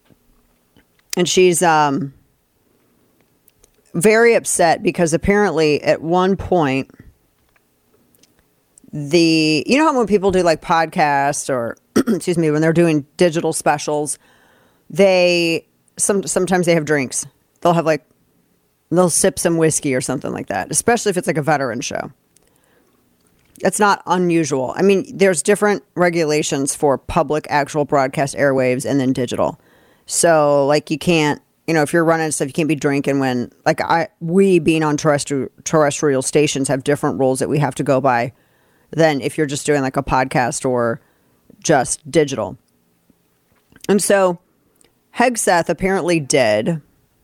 and she's um very upset because apparently at one point the you know how when people do like podcasts or excuse me, when they're doing digital specials, they some sometimes they have drinks. They'll have like they'll sip some whiskey or something like that, especially if it's like a veteran show. It's not unusual. I mean, there's different regulations for public actual broadcast airwaves and then digital. So like you can't, you know, if you're running stuff, you can't be drinking when like I we being on terrestrial terrestrial stations have different rules that we have to go by than if you're just doing like a podcast or just digital. And so Hegseth apparently did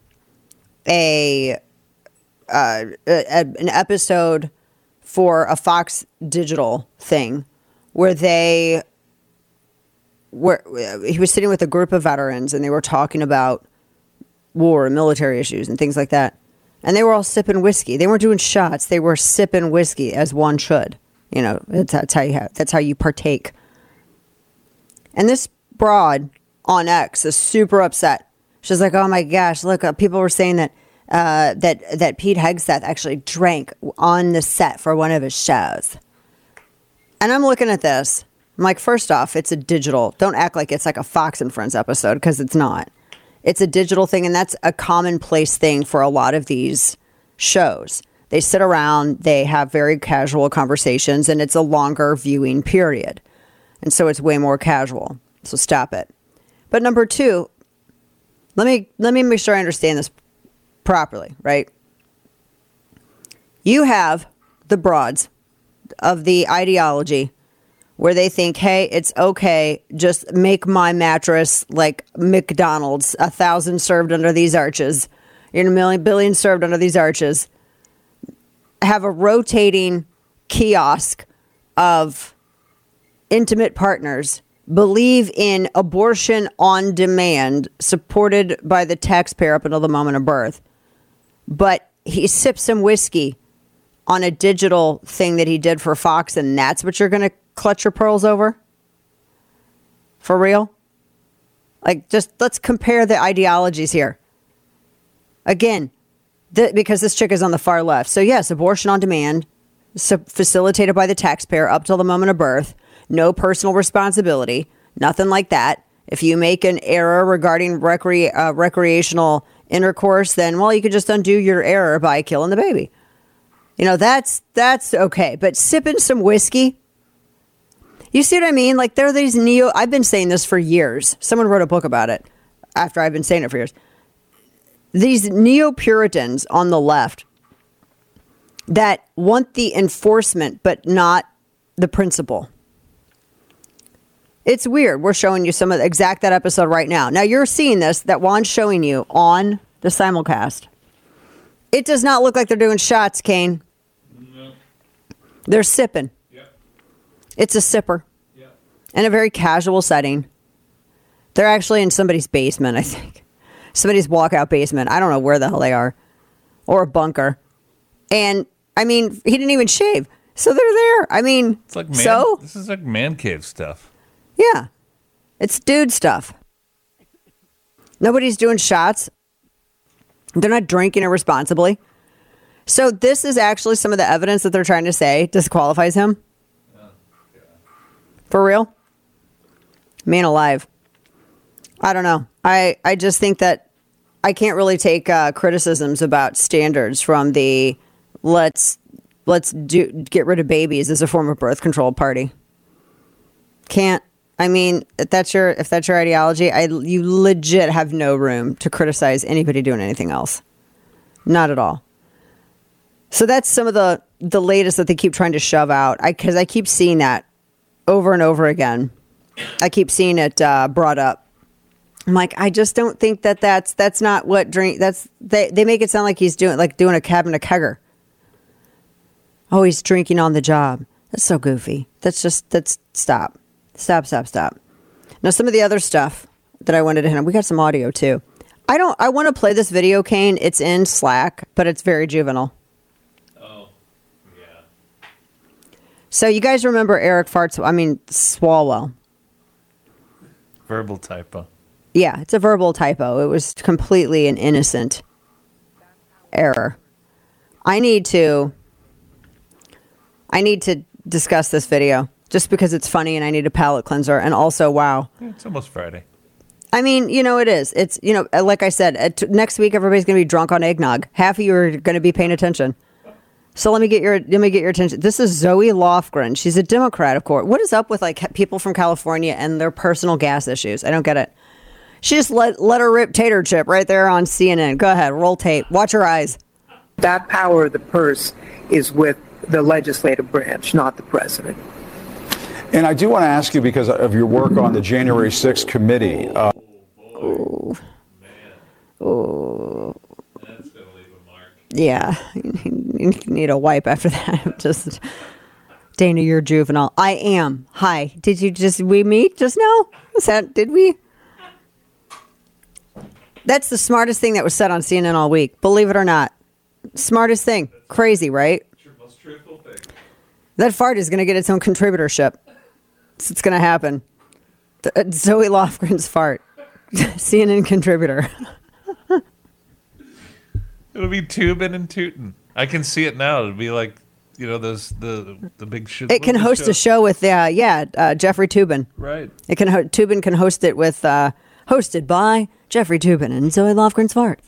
a, uh, a an episode for a Fox Digital thing where they where he was sitting with a group of veterans and they were talking about war and military issues and things like that. And they were all sipping whiskey. They weren't doing shots. They were sipping whiskey as one should. You know, that's, that's how you have, that's how you partake. And this broad on X is super upset. She's like, "Oh my gosh, look! Uh, people were saying that uh, that that Pete Hegseth actually drank on the set for one of his shows." And I'm looking at this. I'm like, first off, it's a digital. Don't act like it's like a Fox and Friends episode, because it's not. It's a digital thing, and that's a commonplace thing for a lot of these shows. They sit around, they have very casual conversations, and it's a longer viewing period. And so it's way more casual. So stop it. But number two, let me let me make sure I understand this properly, right? You have the broads of the ideology where they think, hey, it's okay, just make my mattress like McDonald's, a thousand served under these arches, you know, a million billion served under these arches. Have a rotating kiosk of intimate partners, believe in abortion on demand, supported by the taxpayer up until the moment of birth. But he sips some whiskey on a digital thing that he did for Fox, and that's what you're going to clutch your pearls over? For real? Like, just let's compare the ideologies here. Again, th- because this chick is on the far left. So yes, abortion on demand, so facilitated by the taxpayer up till the moment of birth. No personal responsibility, nothing like that. If you make an error regarding recre- uh, recreational intercourse, then, well, you could just undo your error by killing the baby. You know, that's that's okay. But sipping some whiskey, you see what I mean? Like, there are these neo... I've been saying this for years. Someone wrote a book about it after I've been saying it for years. These neo-Puritans on the left that want the enforcement but not the principle. It's weird. We're showing you some of the exact that episode right now. Now, you're seeing this, that Juan's showing you on the simulcast. It does not look like they're doing shots, Kane. No. They're sipping. Yep. It's a sipper. Yep. In a very casual setting. They're actually in somebody's basement, I think. Somebody's walkout basement. I don't know where the hell they are. Or a bunker. And, I mean, he didn't even shave. So they're there. I mean, it's like man, so? This is like man cave stuff. Yeah. It's dude stuff. Nobody's doing shots. They're not drinking irresponsibly. So this is actually some of the evidence that they're trying to say disqualifies him. Oh, yeah. For real? Man alive. I don't know. I, I just think that I can't really take uh, criticisms about standards from the let's let's do get rid of babies as a form of birth control party. Can't. I mean, if that's your if that's your ideology, I you legit have no room to criticize anybody doing anything else. Not at all. So that's some of the the latest that they keep trying to shove out. I because I keep seeing that over and over again. I keep seeing it uh, brought up. I'm like, I just don't think that that's that's not what drink. That's they they make it sound like he's doing like doing a cabinet kegger. Oh, he's drinking on the job. That's so goofy. That's just that's stop. Stop, stop, stop. Now, some of the other stuff that I wanted to hit on, we got some audio too. I don't, I want to play this video, Kane. It's in Slack, but it's very juvenile. Oh, yeah. So you guys remember Eric Farts, I mean, Swalwell. Verbal typo. Yeah, it's a verbal typo. It was completely an innocent error. I need to, I need to discuss this video. Just because it's funny and I need a palate cleanser. And also, wow. It's almost Friday. I mean, you know, it is. It's, you know, like I said, uh, t- next week, everybody's going to be drunk on eggnog. Half of you are going to be paying attention. So let me get your, let me get your attention. This is Zoe Lofgren. She's a Democrat, of course. What is up with like people from California and their personal gas issues? I don't get it. She just let, let her rip tater chip right there on C N N. Go ahead. Roll tape. Watch your eyes. That power of the purse is with the legislative branch, not the president. And I do want to ask you, because of your work on the January sixth committee. Uh, oh, oh. That's going to leave a mark. Yeah, you need a wipe after that. Just Dana, you're juvenile. I am. Hi. Did you just, we meet just now? Was that, did we? That's the smartest thing that was said on C N N all week. Believe it or not. Smartest thing. Crazy, right? Most truthful thing. That fart is going to get its own contributorship. It's, it's going to happen. The, uh, Zoe Lofgren's fart. C N N contributor. It'll be tubing and tooting. I can see it now. It'll be like, you know, those the the big shit. It can host a show with, uh, yeah, uh, Jeffrey Toobin. Right. It can ho- Toobin can host it with, uh, hosted by Jeffrey Toobin and Zoe Lofgren's fart.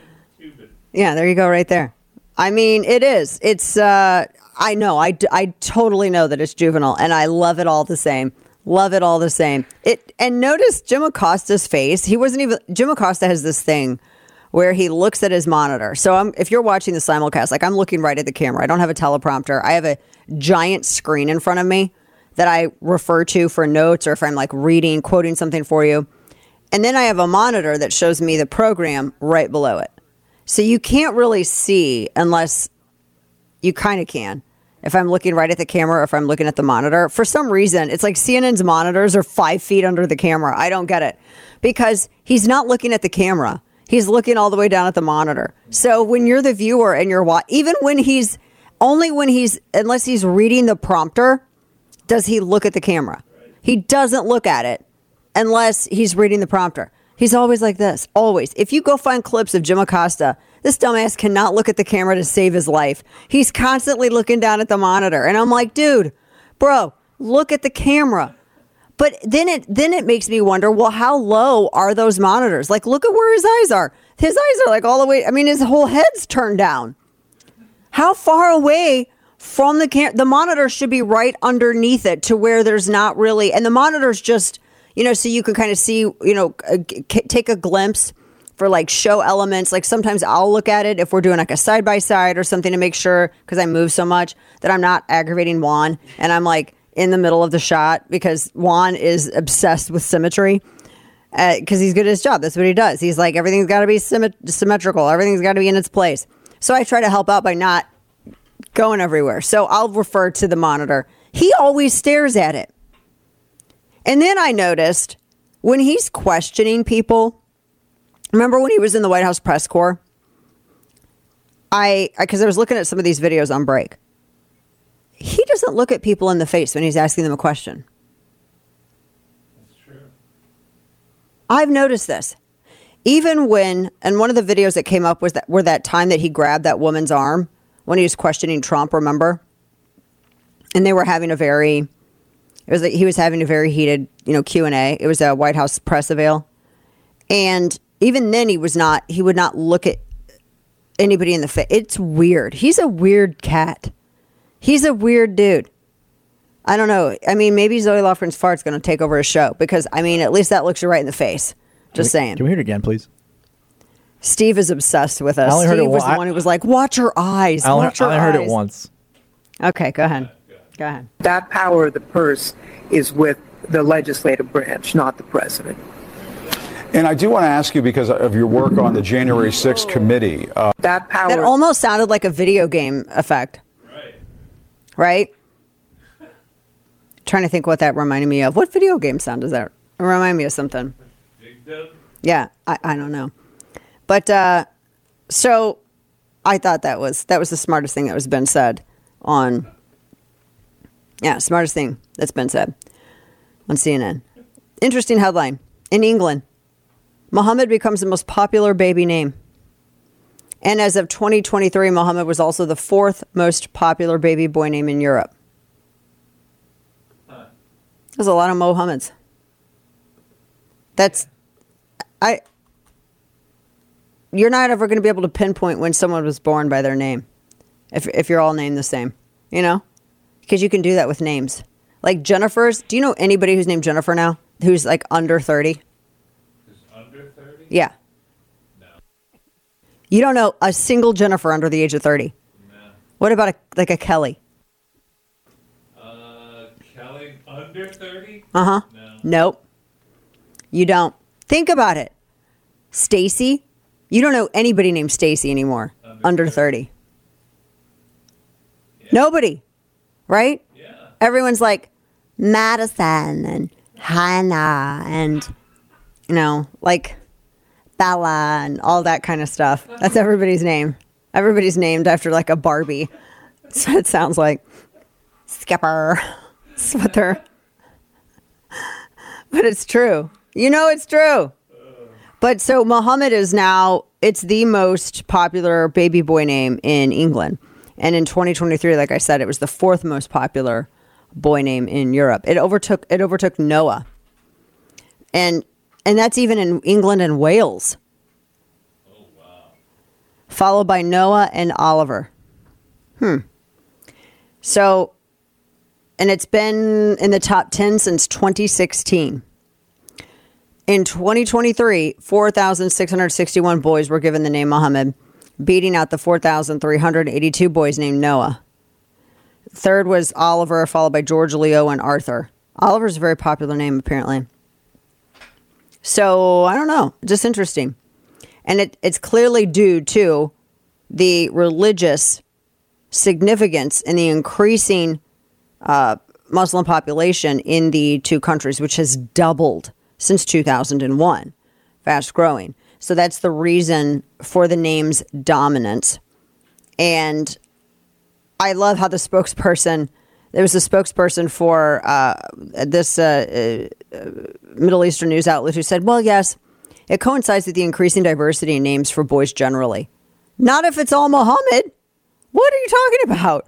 Yeah, there you go, right there. I mean, it is. It's. Uh, I know. I, I totally know that it's juvenile, and I love it all the same. Love it all the same. It and notice Jim Acosta's face. He wasn't even. Jim Acosta has this thing where he looks at his monitor. So I'm, if you're watching the simulcast, like I'm looking right at the camera. I don't have a teleprompter. I have a giant screen in front of me that I refer to for notes or if I'm like reading, quoting something for you. And then I have a monitor that shows me the program right below it. So you can't really see unless you kind of can. If I'm looking right at the camera or if I'm looking at the monitor. For some reason, it's like C N N's monitors are five feet under the camera. I don't get it. Because he's not looking at the camera. He's looking all the way down at the monitor. So when you're the viewer and you're watching, even when he's, only when he's, unless he's reading the prompter, does he look at the camera. He doesn't look at it unless he's reading the prompter. He's always like this, always. If you go find clips of Jim Acosta, this dumbass cannot look at the camera to save his life. He's constantly looking down at the monitor. And I'm like, dude, bro, look at the camera. But then it then it makes me wonder, well, how low are those monitors? Like, look at where his eyes are. His eyes are like all the way. I mean, his whole head's turned down. How far away from the cam- the monitor should be right underneath it to where there's not really. And the monitor's just, you know, so you can kind of see, you know, uh, take a glimpse for like show elements. Like sometimes I'll look at it if we're doing like a side by side or something to make sure, because I move so much, that I'm not aggravating Juan. And I'm like in the middle of the shot because Juan is obsessed with symmetry because uh, he's good at his job. That's what he does. He's like, everything's got to be symmet- symmetrical. Everything's got to be in its place. So I try to help out by not going everywhere. So I'll refer to the monitor. He always stares at it. And then I noticed when he's questioning people, remember when he was in the White House press corps? I, because I, I was looking at some of these videos on break. He doesn't look at people in the face when he's asking them a question. That's true. I've noticed this. Even when, and one of the videos that came up was that were that time that he grabbed that woman's arm when he was questioning Trump, remember? And they were having a very, it was like he was having a very heated, you know, Q and A. It was a White House press avail. And even then he was not, he would not look at anybody in the face. It's weird. He's a weird cat. He's a weird dude. I don't know. I mean, maybe Zoe Lofgren's fart's going to take over his show because, I mean, at least that looks you right in the face. Just can we, saying. Can we hear it again, please? Steve is obsessed with us. I only Steve heard it was one- the one who was like, watch your eyes. I only, watch your I only heard eyes. it once. Okay, go ahead. Go ahead. That power of the purse is with the legislative branch, not the president. And I do want to ask you, because of your work on the January sixth committee. Uh, that power. That almost sounded like a video game effect. Right. Right? Trying to think what that reminded me of. What video game sound does that remind me of something? Big Doug? Yeah, I, I don't know. But uh, so I thought that was that was the smartest thing that was been said on. Yeah, smartest thing that's been said on C N N. Interesting headline. In England, Mohammed becomes the most popular baby name. And as of twenty twenty-three, Mohammed was also the fourth most popular baby boy name in Europe. Huh. There's a lot of Mohammeds. That's, I, you're not ever going to be able to pinpoint when someone was born by their name. If if you're all named the same, you know? Because you can do that with names. Like Jennifer's, do you know anybody who's named Jennifer now? Who's like under thirty? Who's under thirty? Yeah. No. You don't know a single Jennifer under the age of thirty. No. What about a, like a Kelly? Uh, Kelly under thirty? Uh-huh. No. Nope. You don't. Think about it. Stacy? You don't know anybody named Stacy anymore. Under, under thirty. Yeah. Nobody. Right? Yeah. everyone's like Madison and Hannah and, you know, like Bella and all that kind of stuff. That's everybody's name. Everybody's named after like a Barbie. That's what it sounds like. Skipper. That's what they're... But it's true. You know it's true. But so Muhammad is now, it's the most popular baby boy name in England. And in twenty twenty-three, like I said, it was the fourth most popular boy name in Europe. It overtook it overtook Noah. And and that's even in England and Wales. Oh, wow. Followed by Noah and Oliver. Hmm. So, and it's been in the top ten since twenty sixteen. In twenty twenty-three, four thousand six hundred sixty-one boys were given the name Muhammad, beating out the four thousand three hundred eighty-two boys named Noah. Third was Oliver, followed by George, Leo, and Arthur. Oliver's a very popular name, apparently. So, I don't know. Just interesting. And it, it's clearly due to the religious significance in the increasing uh, Muslim population in the two countries, which has doubled since two thousand one. Fast growing. So that's the reason for the name's dominance. And I love how the spokesperson, there was a spokesperson for uh, this uh, uh, Middle Eastern news outlet who said, well, yes, it coincides with the increasing diversity in names for boys generally. Not if it's all Muhammad. What are you talking about?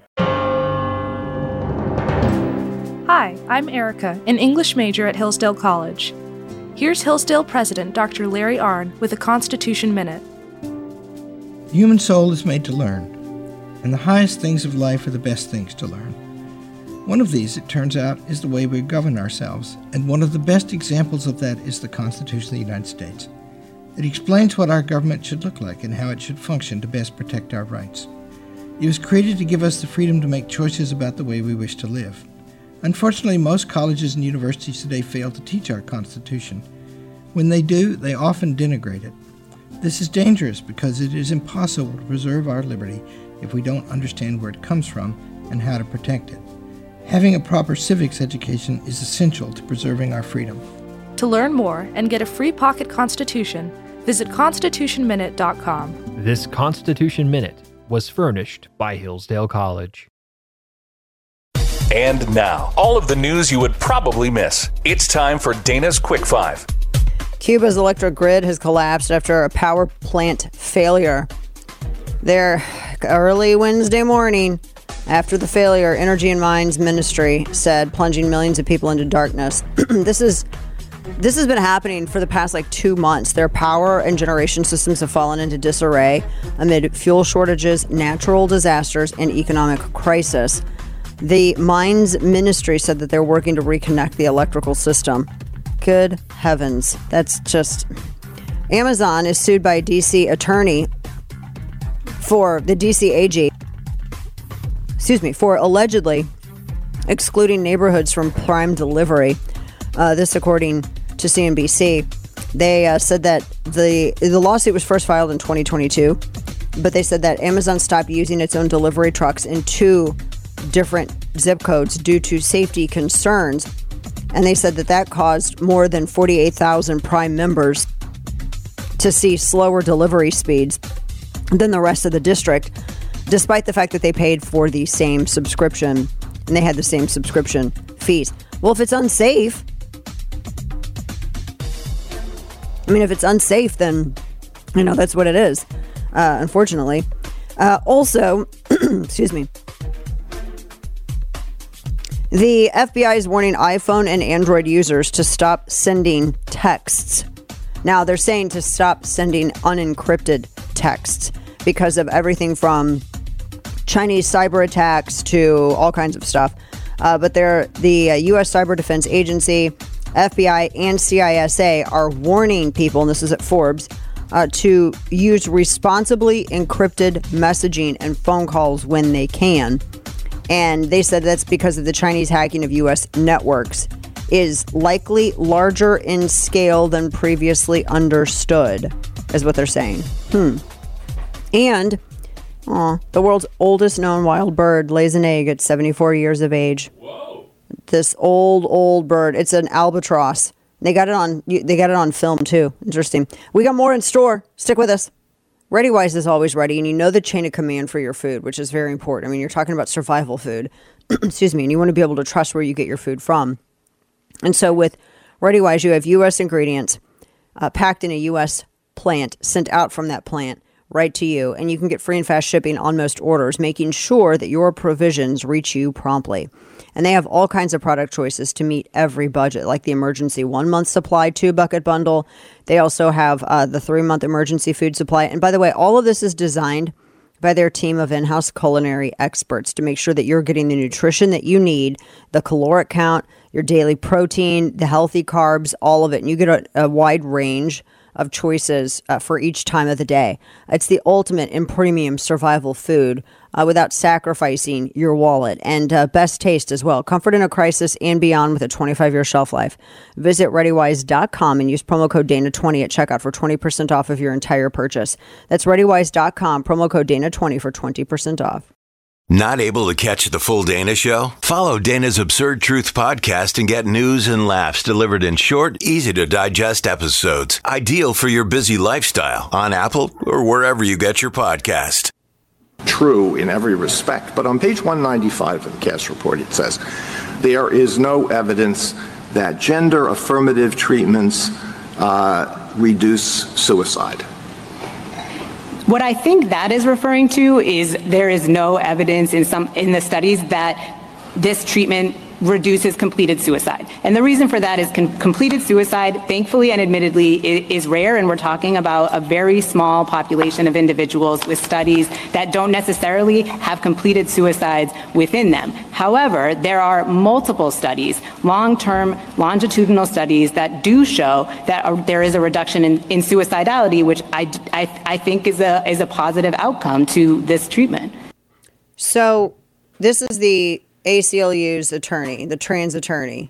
Hi, I'm Erica, an English major at Hillsdale College. Here's Hillsdale President Doctor Larry Arnn with a Constitution Minute. The human soul is made to learn, and the highest things of life are the best things to learn. One of these, it turns out, is the way we govern ourselves, and one of the best examples of that is the Constitution of the United States. It explains what our government should look like and how it should function to best protect our rights. It was created to give us the freedom to make choices about the way we wish to live. Unfortunately, most colleges and universities today fail to teach our Constitution. When they do, they often denigrate it. This is dangerous because it is impossible to preserve our liberty if we don't understand where it comes from and how to protect it. Having a proper civics education is essential to preserving our freedom. To learn more and get a free pocket Constitution, visit constitution minute dot com. This Constitution Minute was furnished by Hillsdale College. And now, all of the news you would probably miss. It's time for Dana's Quick Five. Cuba's electric grid has collapsed after a power plant failure. There, early Wednesday morning, after the failure, Energy and Mines Ministry said, plunging millions of people into darkness. This is this has been happening for the past like two months. Their power and generation systems have fallen into disarray amid fuel shortages, natural disasters, and economic crisis. The Mines Ministry said that they're working to reconnect the electrical system. Good heavens. That's just... Amazon is sued by a D C attorney for the D C A G, excuse me, for allegedly excluding neighborhoods from Prime delivery. Uh, this according to C N B C. They uh, said that the the lawsuit was first filed in twenty twenty-two, but they said that Amazon stopped using its own delivery trucks in two different zip codes due to safety concerns. And they said that that caused more than forty-eight thousand Prime members to see slower delivery speeds than the rest of the district, despite the fact that they paid for the same subscription and they had the same subscription fees. Well, if it's unsafe, I mean, if it's unsafe, then, you know, that's what it is, uh, unfortunately. Uh, also, excuse me, the F B I is warning iPhone and Android users to stop sending texts. Now, they're saying to stop sending unencrypted texts because of everything from Chinese cyber attacks to all kinds of stuff. Uh, but they're, the uh, U S Cyber Defense Agency, F B I, and C I S A are warning people, and this is at Forbes, uh, to use responsibly encrypted messaging and phone calls when they can. And they said that's because of the Chinese hacking of U S networks is likely larger in scale than previously understood, is what they're saying. Hmm. And aw, the world's oldest known wild bird lays an egg at seventy-four years of age. Whoa. this old old bird. It's an albatross. They got it on. They got it on film too. Interesting. We got more in store. Stick with us. ReadyWise is always ready, and you know the chain of command for your food, which is very important. I mean, you're talking about survival food. Excuse me, and you want to be able to trust where you get your food from. And so with ReadyWise, you have U S ingredients uh, packed in a U S plant, sent out from that plant right to you, and you can get free and fast shipping on most orders, making sure that your provisions reach you promptly. And they have all kinds of product choices to meet every budget, like the emergency one-month supply two-bucket bundle. They also have uh, the three-month emergency food supply. And by the way, all of this is designed by their team of in-house culinary experts to make sure that you're getting the nutrition that you need, the caloric count, your daily protein, the healthy carbs, all of it. And you get a, a wide range of choices uh, for each time of the day. It's the ultimate in premium survival food uh, without sacrificing your wallet, and uh, best taste as well. Comfort in a crisis and beyond with a twenty-five year shelf life. Visit ready wise dot com and use promo code Dana twenty at checkout for twenty percent off of your entire purchase. That's ready wise dot com, promo code Dana twenty for twenty percent off. Not able to catch the full Dana Show? Follow Dana's Absurd Truth podcast and get news and laughs delivered in short, easy-to-digest episodes. Ideal for your busy lifestyle on Apple or wherever you get your podcast. True in every respect, but on page one ninety-five of the C A S report, it says, there is no evidence that gender affirmative treatments uh, reduce suicide. What I think that is referring to is there is no evidence in some in the studies that this treatment reduces completed suicide. And the reason for that is con- completed suicide, thankfully and admittedly, is, is rare, and we're talking about a very small population of individuals with studies that don't necessarily have completed suicides within them. However, there are multiple studies, long-term longitudinal studies that do show that a, there is a reduction in, in suicidality, which I, I, I think is a, is a positive outcome to this treatment. So this is the A C L U's attorney, the trans attorney,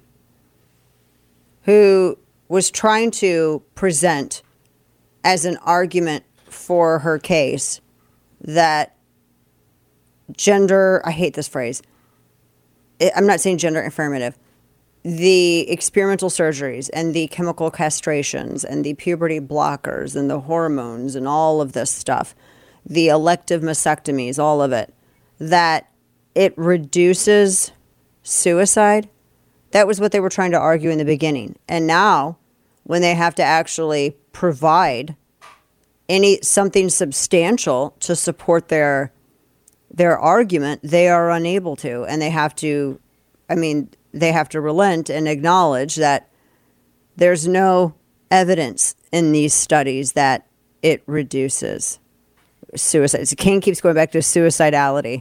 who was trying to present as an argument for her case that gender, I hate this phrase, I'm not saying gender affirmative, the experimental surgeries and the chemical castrations and the puberty blockers and the hormones and all of this stuff, the elective mastectomies, all of it, that it reduces suicide. That was what they were trying to argue in the beginning. And now, when they have to actually provide any something substantial to support their their argument, they are unable to. And they have to, I mean, they have to relent and acknowledge that there's no evidence in these studies that it reduces suicide. So King keeps going back to suicidality.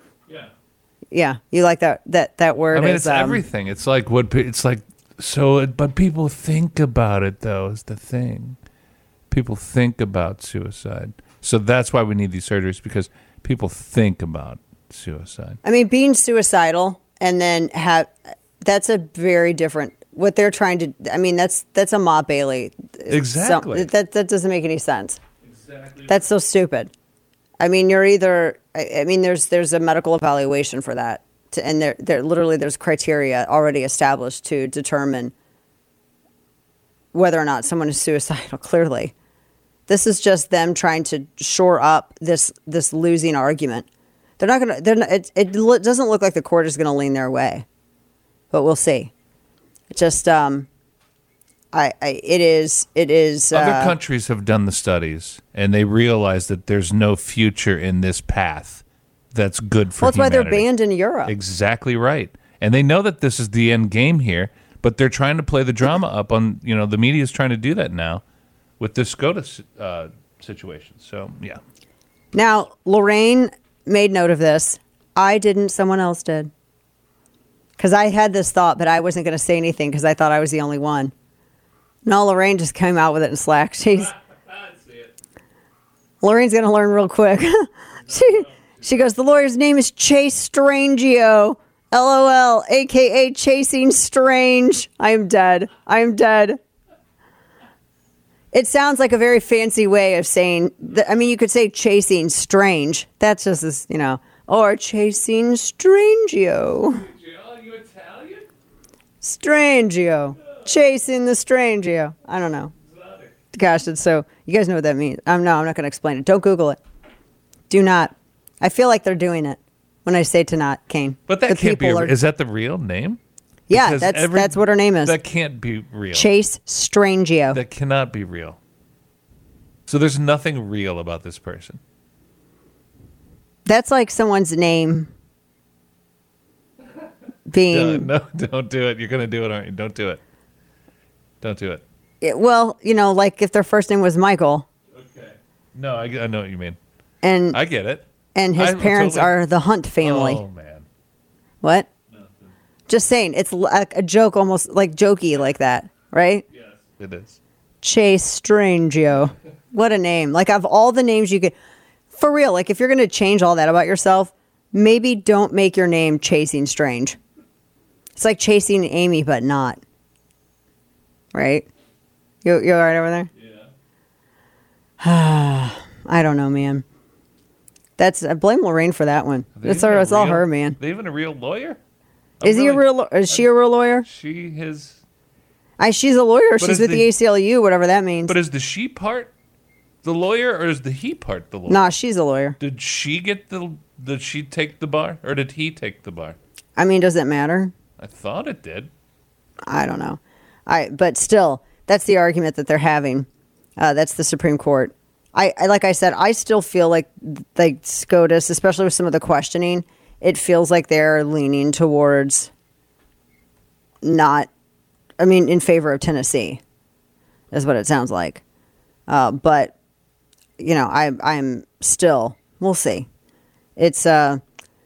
Yeah, you like that that that word? I mean, is, it's um, everything. It's like what pe- it's like. So, but people think about it though. Is the thing. People think about suicide. So that's why we need these surgeries, because people think about suicide. I mean, being suicidal and then have that's a very different. What they're trying to. I mean, that's that's a Ma Bailey. Exactly. Some, that that doesn't make any sense. Exactly. That's so stupid. I mean, you're either. I, I mean, there's there's a medical evaluation for that, to, and there there literally there's criteria already established to determine whether or not someone is suicidal. Clearly, this is just them trying to shore up this this losing argument. They're not gonna. They're not, it it doesn't look like the court is going to lean their way, but we'll see. It just um. I, I, it is, it is. Other uh, countries have done the studies, and they realize that there's no future in this path that's good for Well, that's humanity. why they're banned in Europe. Exactly right. And they know that this is the end game here, but they're trying to play the drama up on, you know, the media is trying to do that now with this SCOTUS uh, situation. So, yeah. Now, Lorraine made note of this. I didn't, someone else did. Because I had this thought, but I wasn't going to say anything because I thought I was the only one. No, Lorraine just came out with it in Slack. She's Lorraine's going to learn real quick. she she goes, the lawyer's name is Chase Strangio. L O L, a k a. Chasing Strange. I am dead. I am dead. It sounds like a very fancy way of saying, th- I mean, you could say chasing strange. That's just, this, you know, or chasing Strangio. Are you Italian? Strangio. Chasing the Strangio. I don't know. Gosh, it's so... You guys know what that means. I'm no, I'm not going to explain it. Don't Google it. Do not. I feel like they're doing it when I say to not, Kane. But that The can't be... people A, are- is that the real name? Yeah, Because that's every- that's what her name is. That can't be real. Chase Strangio. That cannot be real. So there's nothing real about this person. That's like someone's name being... No, no, don't do it. You're going to do it, aren't you? Don't do it. Don't do it. It- well, you know, like if their first name was Michael No, I, I know what you mean. and I get it. and his I parents totally- are the Hunt family. Oh, man. What? Just saying, it's like a joke, almost like jokey like that, right? Yes, it is. Chase Strangio. What a name. Like, of all the names you could... For real, like, if you're going to change all that about yourself, maybe don't make your name Chasing Strange. It's like Chasing Amy, but not. Right? You, you all right over there? Yeah. I don't know, man. That's... I blame Lorraine for that one. Are they It's, even all, a it's all real- her, man. They even a real lawyer? I'm Is he a really- real... law- Is she a real lawyer? She has... I, she's a lawyer. But She's is with the, the- A C L U, whatever that means. But is the she part the lawyer or is the he part the lawyer? Nah, she's a lawyer. Did she get the... Did she take the bar? Or did he take the bar? I mean, does it matter? I thought it did. I don't know. I but still, that's the argument that they're having. Uh, that's the Supreme Court. I, I like I said, I still feel like like SCOTUS, especially with some of the questioning, it feels like they're leaning towards not. I mean, in favor of Tennessee, is what it sounds like. Uh, but you know, I I'm still. We'll see. It's uh.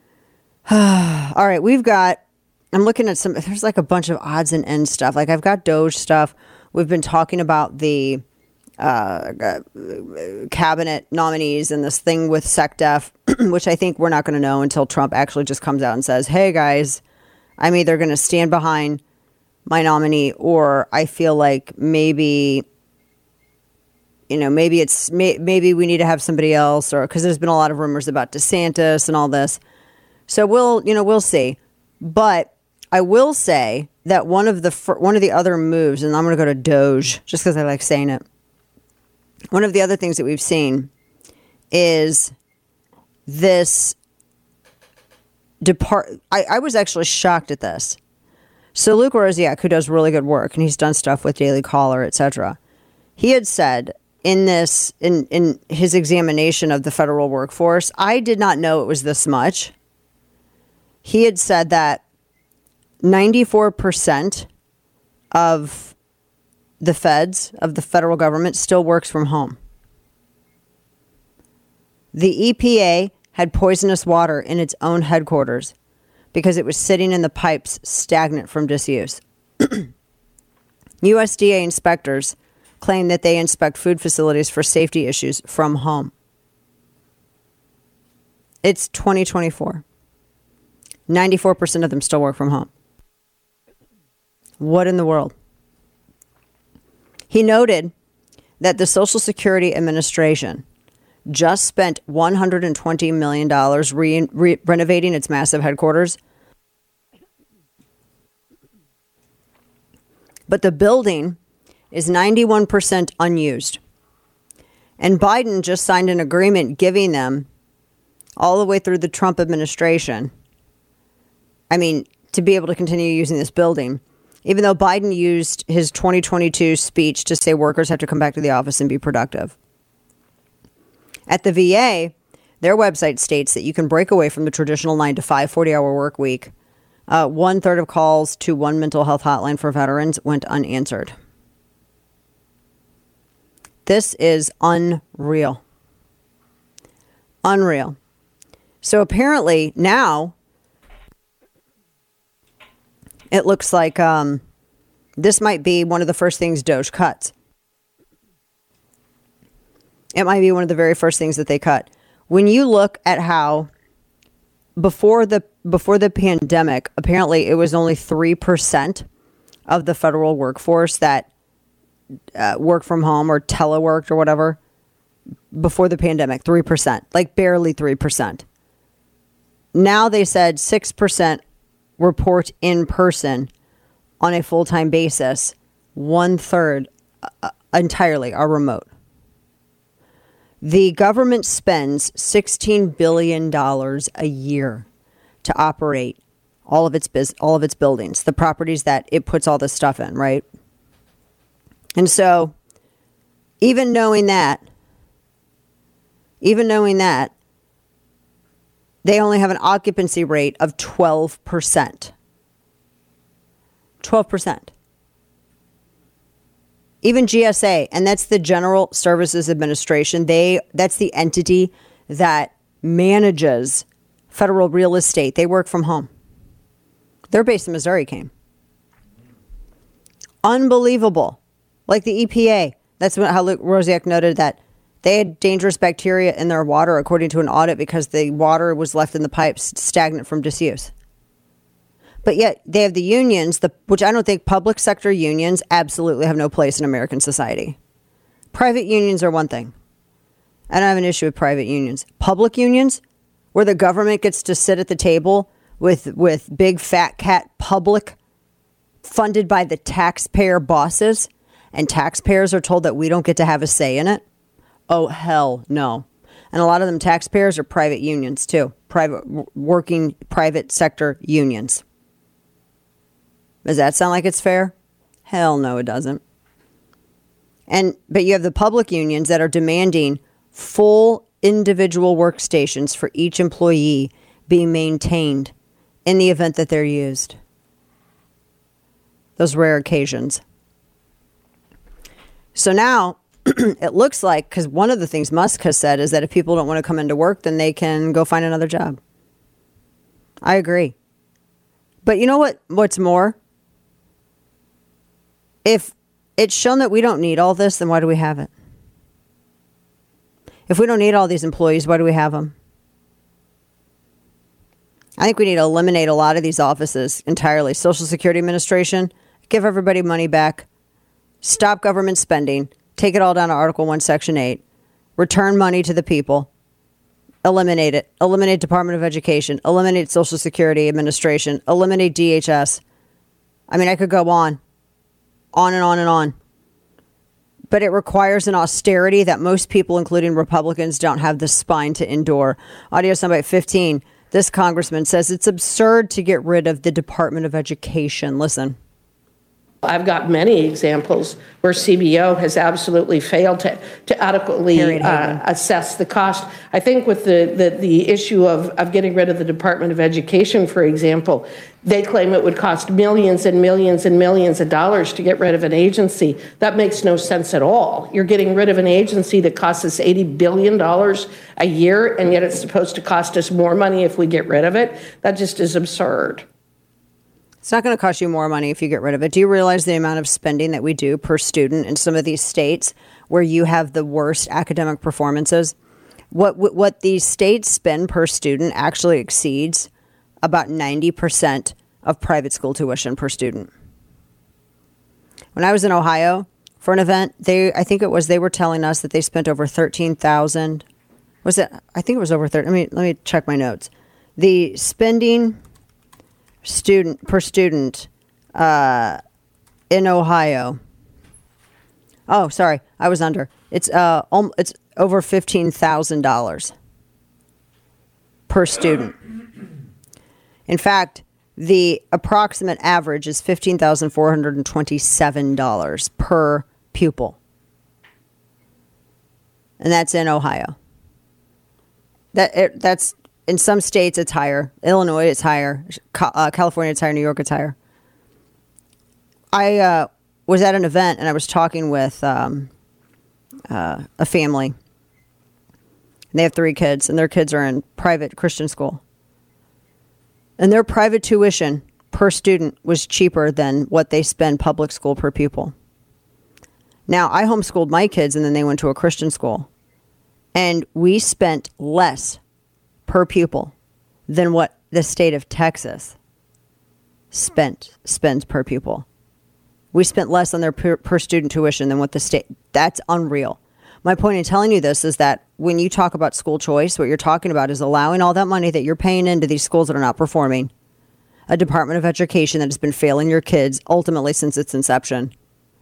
all right. We've got. I'm looking at some, there's like a bunch of odds and ends stuff. Like I've got Doge stuff. We've been talking about the uh, uh, cabinet nominees and this thing with SecDef, which I think we're not going to know until Trump actually just comes out and says, hey guys, I'm either going to stand behind my nominee or I feel like maybe, you know, maybe it's, may, maybe we need to have somebody else, or because there's been a lot of rumors about DeSantis and all this. So we'll, you know, we'll see. But I will say that one of the fir- one of the other moves, and I'm going to go to Doge just because I like saying it. One of the other things that we've seen is this depart. I, I was actually shocked at this. So Luke Rosiak, who does really good work, and he's done stuff with Daily Caller, et cetera, he had said in this in in his examination of the federal workforce, I did not know it was this much. He had said that ninety-four percent of the feds, of the federal government, still works from home. The E P A had poisonous water in its own headquarters because it was sitting in the pipes stagnant from disuse. U S D A inspectors claim that they inspect food facilities for safety issues from home. It's twenty twenty-four. ninety-four percent of them still work from home. What in the world? He noted that the Social Security Administration just spent one hundred twenty million dollars re- re- renovating its massive headquarters. But the building is ninety-one percent unused. And Biden just signed an agreement giving them, all the way through the Trump administration, I mean, to be able to continue using this building, even though Biden used his twenty twenty-two speech to say workers have to come back to the office and be productive. At the V A, their website states that you can break away from the traditional nine to five, forty-hour work week. Uh, one third of calls to one mental health hotline for veterans went unanswered. This is unreal. Unreal. So apparently now it looks like um, this might be one of the first things Doge cuts. It might be one of the very first things that they cut. When you look at how before the before the pandemic, apparently it was only three percent of the federal workforce that uh, worked from home or teleworked or whatever before the pandemic, three percent, like barely three percent. Now they said six percent report in person on a full-time basis, one third uh, entirely are remote. The government spends sixteen billion dollars a year to operate all of its biz- all of its buildings, the properties that it puts all this stuff in, right? And so, even knowing that, even knowing that, they only have an occupancy rate of twelve percent. twelve percent. Even G S A, and that's the General Services Administration, they that's the entity that manages federal real estate. They work from home. They're based in Missouri, came. Unbelievable. Like the E P A. That's what, how Luke Rosiak noted that they had dangerous bacteria in their water, according to an audit, because the water was left in the pipes stagnant from disuse. But yet they have the unions, the, which I don't think public sector unions absolutely have no place in American society. Private unions are one thing. I don't have an issue with private unions. Public unions, where the government gets to sit at the table with, with big fat cat public funded by the taxpayer bosses, and taxpayers are told that we don't get to have a say in it. Oh, hell no. And a lot of them taxpayers are private unions too. Private working private sector unions. Does that sound like it's fair? Hell no, it doesn't. And but you have the public unions that are demanding full individual workstations for each employee being maintained in the event that they're used. Those rare occasions. So now it looks like, because one of the things Musk has said is that if people don't want to come into work, then they can go find another job. I agree. But you know what? What's more? If it's shown that we don't need all this, then why do we have it? If we don't need all these employees, why do we have them? I think we need to eliminate a lot of these offices entirely. Social Security Administration, give everybody money back. Stop government spending. Take it all down to Article one, Section eight. Return money to the people. Eliminate it. Eliminate Department of Education. Eliminate Social Security Administration. Eliminate D H S. I mean, I could go on. On and on and on. But it requires an austerity that most people, including Republicans, don't have the spine to endure. Audio soundbite fifteen. This congressman says it's absurd to get rid of the Department of Education. Listen. I've got many examples where C B O has absolutely failed to, to adequately uh, assess the cost. I think with the, the, the issue of, of getting rid of the Department of Education, for example, they claim it would cost millions and millions and millions of dollars to get rid of an agency. That makes no sense at all. You're getting rid of an agency that costs us eighty billion dollars a year, and yet it's supposed to cost us more money if we get rid of it. That just is absurd. It's not going to cost you more money if you get rid of it. Do you realize the amount of spending that we do per student in some of these states where you have the worst academic performances? What what these states spend per student actually exceeds about ninety percent of private school tuition per student. When I was in Ohio for an event, they I think it was they were telling us that they spent over thirteen thousand. Was it? I think it was over thirty. Let me let me check my notes. The spending student per student uh, in Ohio. Oh, sorry, I was under. It's uh, um, it's over fifteen thousand dollars per student. In fact, the approximate average is fifteen thousand four hundred and twenty-seven dollars per pupil, and that's in Ohio. That it, that's. In some states, it's higher. Illinois, it's higher. Uh, California, it's higher. New York, it's higher. I uh, was at an event and I was talking with um, uh, a family. And they have three kids, and their kids are in private Christian school. And their private tuition per student was cheaper than what they spend public school per pupil. Now, I homeschooled my kids, and then they went to a Christian school. And we spent less per pupil than what the state of Texas spent spends per pupil. We spent less on their per, per student tuition than what the state. That's unreal. My point in telling you this is that when you talk about school choice, what you're talking about is allowing all that money that you're paying into these schools that are not performing, a Department of Education that has been failing your kids ultimately since its inception,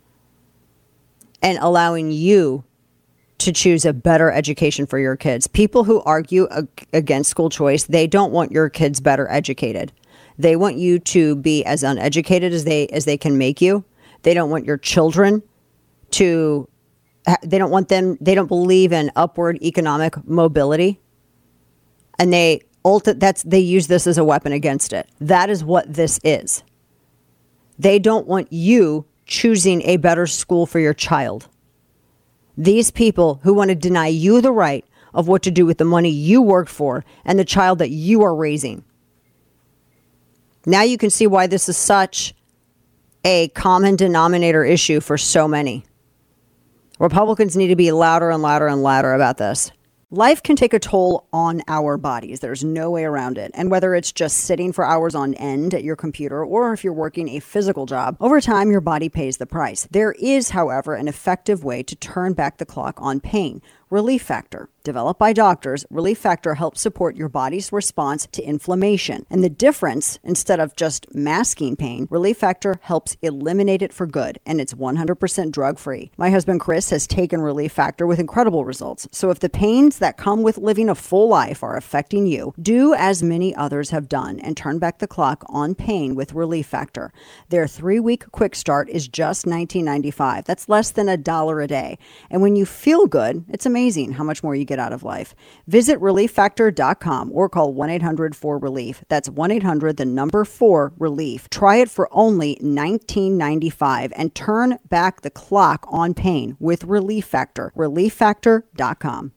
and allowing you to choose a better education for your kids. People who argue ag- against school choice, they don't want your kids better educated. They want you to be as uneducated as they as they can make you. They don't want your children to, they don't want them, they don't believe in upward economic mobility. And they, ulti- that's, they use this as a weapon against it. That is what this is. They don't want you choosing a better school for your child. These people who want to deny you the right of what to do with the money you worked for and the child that you are raising. Now you can see why this is such a common denominator issue for so many. Republicans need to be louder and louder and louder about this. Life can take a toll on our bodies. There's no way around it. And whether it's just sitting for hours on end at your computer or if you're working a physical job, over time, your body pays the price. There is, however, an effective way to turn back the clock on pain. Relief Factor. Developed by doctors, Relief Factor helps support your body's response to inflammation. And the difference, instead of just masking pain, Relief Factor helps eliminate it for good. And it's one hundred percent drug-free. My husband Chris has taken Relief Factor with incredible results. So if the pains that come with living a full life are affecting you, do as many others have done and turn back the clock on pain with Relief Factor. Their three-week quick start is just nineteen ninety-five dollars. That's less than a dollar a day. And when you feel good, it's amazing. Amazing how much more you get out of life. Visit relief factor dot com or call one eight hundred four relief. That's one eight hundred the number four relief. Try it for only nineteen ninety-five and turn back the clock on pain with Relief Factor. relief factor dot com.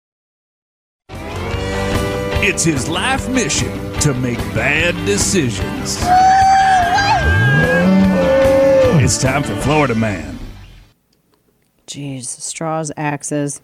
It's his life mission to make bad decisions. It's time for Florida Man. Jeez, straws, axes.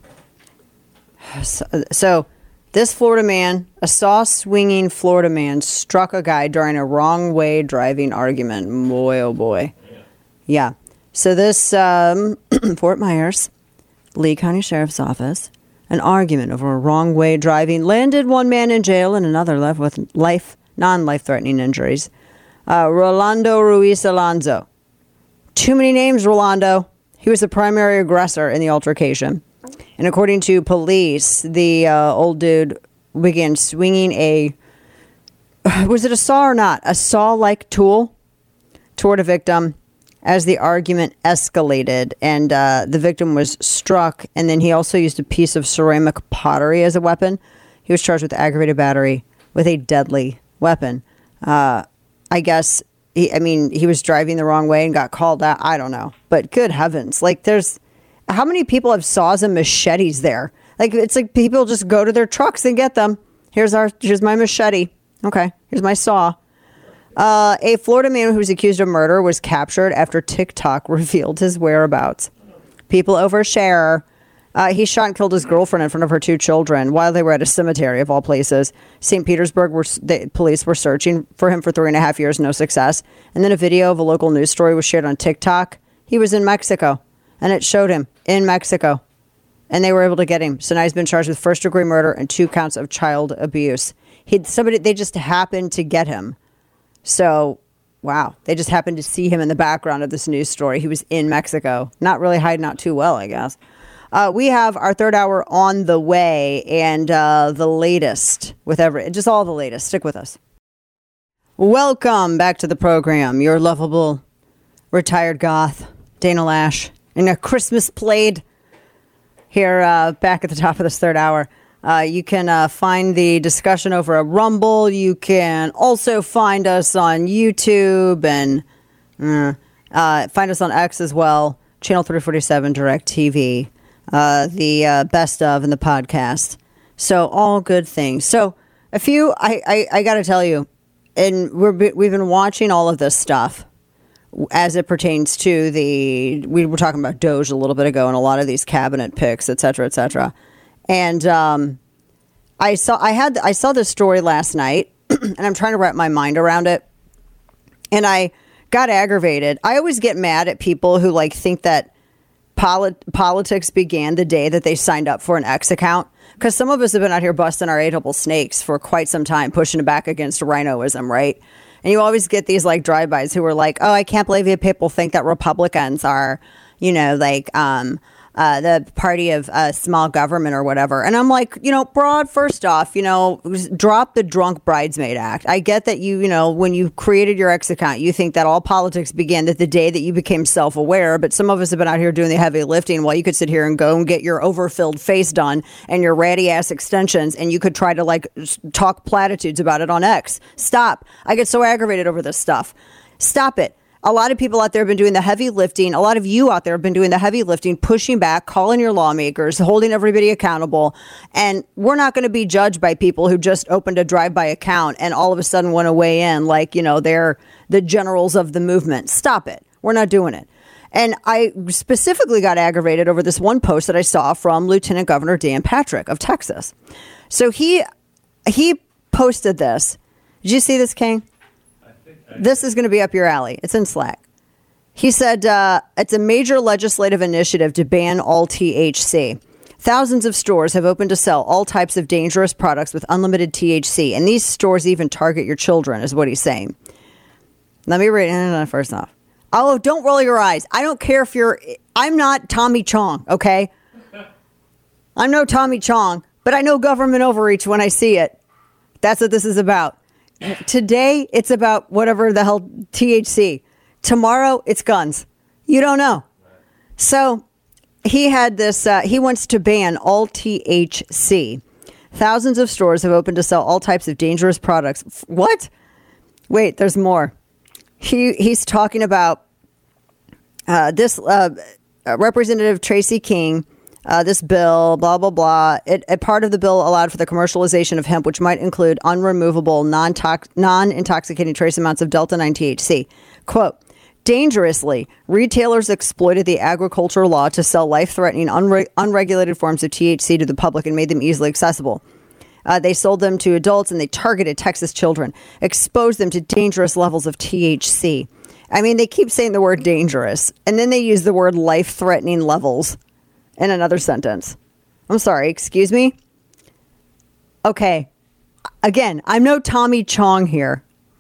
So, so this Florida man, a saw-swinging Florida man, struck a guy during a wrong-way driving argument. Boy, oh boy. Yeah. So this um, Fort Myers, Lee County Sheriff's Office, an argument over a wrong-way driving landed one man in jail and another left with life, non-life-threatening injuries. Uh, Rolando Ruiz Alonso. Too many names, Rolando. He was the primary aggressor in the altercation. And according to police, the uh, old dude began swinging a, was it a saw or not? A saw-like tool toward a victim as the argument escalated. And uh, the victim was struck. And then he also used a piece of ceramic pottery as a weapon. He was charged with aggravated battery with a deadly weapon. Uh, I guess, he, I mean, he was driving the wrong way and got called out. I don't know. But good heavens. Like, there's... How many people have saws and machetes there? Like, it's like people just go to their trucks and get them. Here's our, here's my machete. Okay, here's my saw. Uh, a Florida man who was accused of murder was captured after TikTok revealed his whereabouts. People overshare. Uh, he shot and killed his girlfriend in front of her two children while they were at a cemetery, of all places. Saint Petersburg, were, the police were searching for him for three and a half years, no success. And then a video of a local news story was shared on TikTok. He was in Mexico. And it showed him in Mexico. And they were able to get him. So now he's been charged with first degree murder and two counts of child abuse. He somebody they just happened to get him. So, wow. They just happened to see him in the background of this news story. He was in Mexico. Not really hiding out too well, I guess. Uh, we have our third hour on the way and uh, the latest with every, just all the latest. Stick with us. Welcome back to the program. Your lovable retired goth, Dana Lash. In a Christmas Played here uh, back at the top of this third hour. Uh, you can uh, find the discussion over at Rumble. You can also find us on YouTube and uh, uh, find us on X as well. Channel three forty-seven Direct T V. Uh, the uh, best of and the podcast. So all good things. So a few, I, I, I got to tell you, and we're, we've been watching all of this stuff. As it pertains to the, we were talking about Doge a little bit ago and a lot of these cabinet picks, et cetera, et cetera. And um, I saw, I had, I saw this story last night and I'm trying to wrap my mind around it. And I got aggravated. I always get mad at people who like think that polit- politics began the day that they signed up for an X account. Because some of us have been out here busting our eight double snakes for quite some time, pushing it back against rhinoism, right? And you always get these like drive-bys who are like, oh, I can't believe you people think that Republicans are, you know, like um, uh, the party of uh, small government or whatever. And I'm like, you know, broad, first off, you know, drop the drunk bridesmaid act. I get that you, you know, when you created your X account, you think that all politics began that the day that you became self-aware. But some of us have been out here doing the heavy lifting while you could sit here and go and get your overfilled face done and your ratty ass extensions. And you could try to like talk platitudes about it on X. Stop. I get so aggravated over this stuff. Stop it. A lot of people out there have been doing the heavy lifting. A lot of you out there have been doing the heavy lifting, pushing back, calling your lawmakers, holding everybody accountable. And we're not going to be judged by people who just opened a drive-by account and all of a sudden want to weigh in like, you know, they're the generals of the movement. Stop it. We're not doing it. And I specifically got aggravated over this one post that I saw from Lieutenant Governor Dan Patrick of Texas. So he he posted this. Did you see this, King? This is going to be up your alley. It's in Slack. He said, uh, it's a major legislative initiative to ban all T H C. Thousands of stores have opened to sell all types of dangerous products with unlimited T H C. And these stores even target your children, is what he's saying. Let me read it first off. Oh, don't roll your eyes. I don't care if you're... I'm not Tommy Chong, okay? I'm no Tommy Chong, but I know government overreach when I see it. That's what this is about. Today, it's about whatever the hell T H C. Tomorrow, it's guns. You don't know. So he had this, uh, he wants to ban all T H C. Thousands of stores have opened to sell all types of dangerous products. What? Wait, there's more. He He's talking about uh, this uh, Representative Tracy King. Uh, this bill, blah, blah, blah. It, a part of the bill allowed for the commercialization of hemp, which might include unremovable, non-tox- non-intoxicating trace amounts of Delta nine T H C. Quote, dangerously, retailers exploited the agricultural law to sell life-threatening, unre- unregulated forms of T H C to the public and made them easily accessible. Uh, they sold them to adults and they targeted Texas children, exposed them to dangerous levels of T H C. I mean, they keep saying the word dangerous, and then they use the word life-threatening levels in another sentence. I'm sorry, excuse me? Okay. Again, I'm no Tommy Chong here.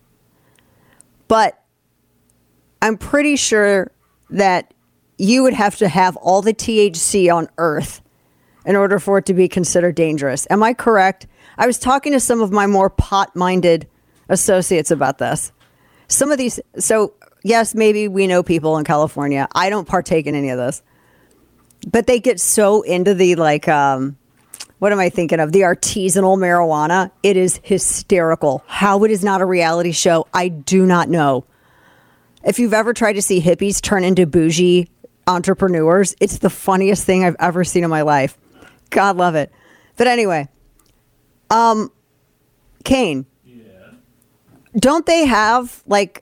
But I'm pretty sure that you would have to have all the T H C on Earth in order for it to be considered dangerous. Am I correct? I was talking to some of my more pot-minded associates about this. Some of these... So, yes, maybe we know people in California. I don't partake in any of this. But they get so into the, like, um, what am I thinking of? The artisanal marijuana. It is hysterical. How it is not a reality show, I do not know. If you've ever tried to see hippies turn into bougie entrepreneurs, it's the funniest thing I've ever seen in my life. God love it. But anyway, um, Kane, yeah. Don't they have, like,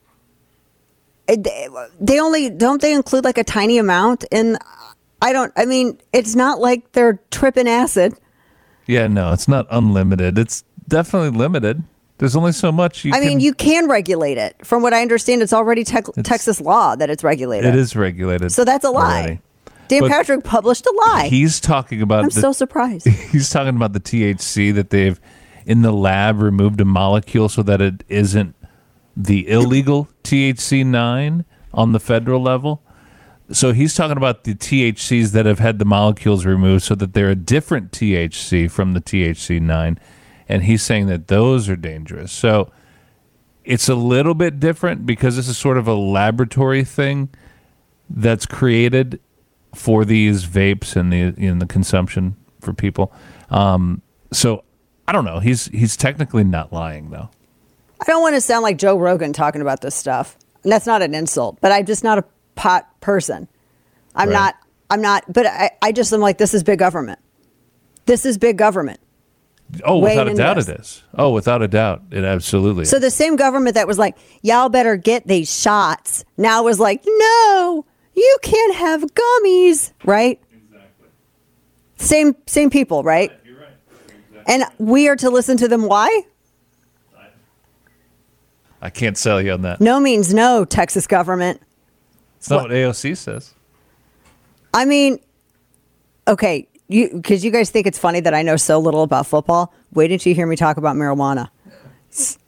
they only, don't they include, like, a tiny amount in... I don't, I mean, it's not like they're tripping acid. Yeah, no, it's not unlimited. It's definitely limited. There's only so much you I can... mean, you can regulate it. From what I understand, it's already te- it's, Texas law that it's regulated. It is regulated. So that's a lie. Already. Dan but Patrick published a lie. He's talking about... I'm the, so surprised. He's talking about the T H C that they've, in the lab, removed a molecule so that it isn't the illegal T H C nine on the federal level. So he's talking about the T H Cs that have had the molecules removed so that they're a different T H C from the T H C nine. And he's saying that those are dangerous. So it's a little bit different because this is sort of a laboratory thing that's created for these vapes and the in the consumption for people. Um, so I don't know. He's he's technically not lying, though. I don't want to sound like Joe Rogan talking about this stuff. And that's not an insult, but I'm just not a pot person. I'm right. not, I'm not, but I, I just am like, this is big government. This is big government. Oh, without a doubt it is. Oh, without a doubt. It absolutely is. So the same government that was like, y'all better get these shots, now was like, no, you can't have gummies, right? Exactly. Same, same people, right? Yeah, you're right. You're exactly. And we are to listen to them. Why? I can't sell you on that. No means no, Texas government. It's not what, what A O C says. I mean, okay, you because you guys think it's funny that I know so little about football. Wait until you hear me talk about marijuana.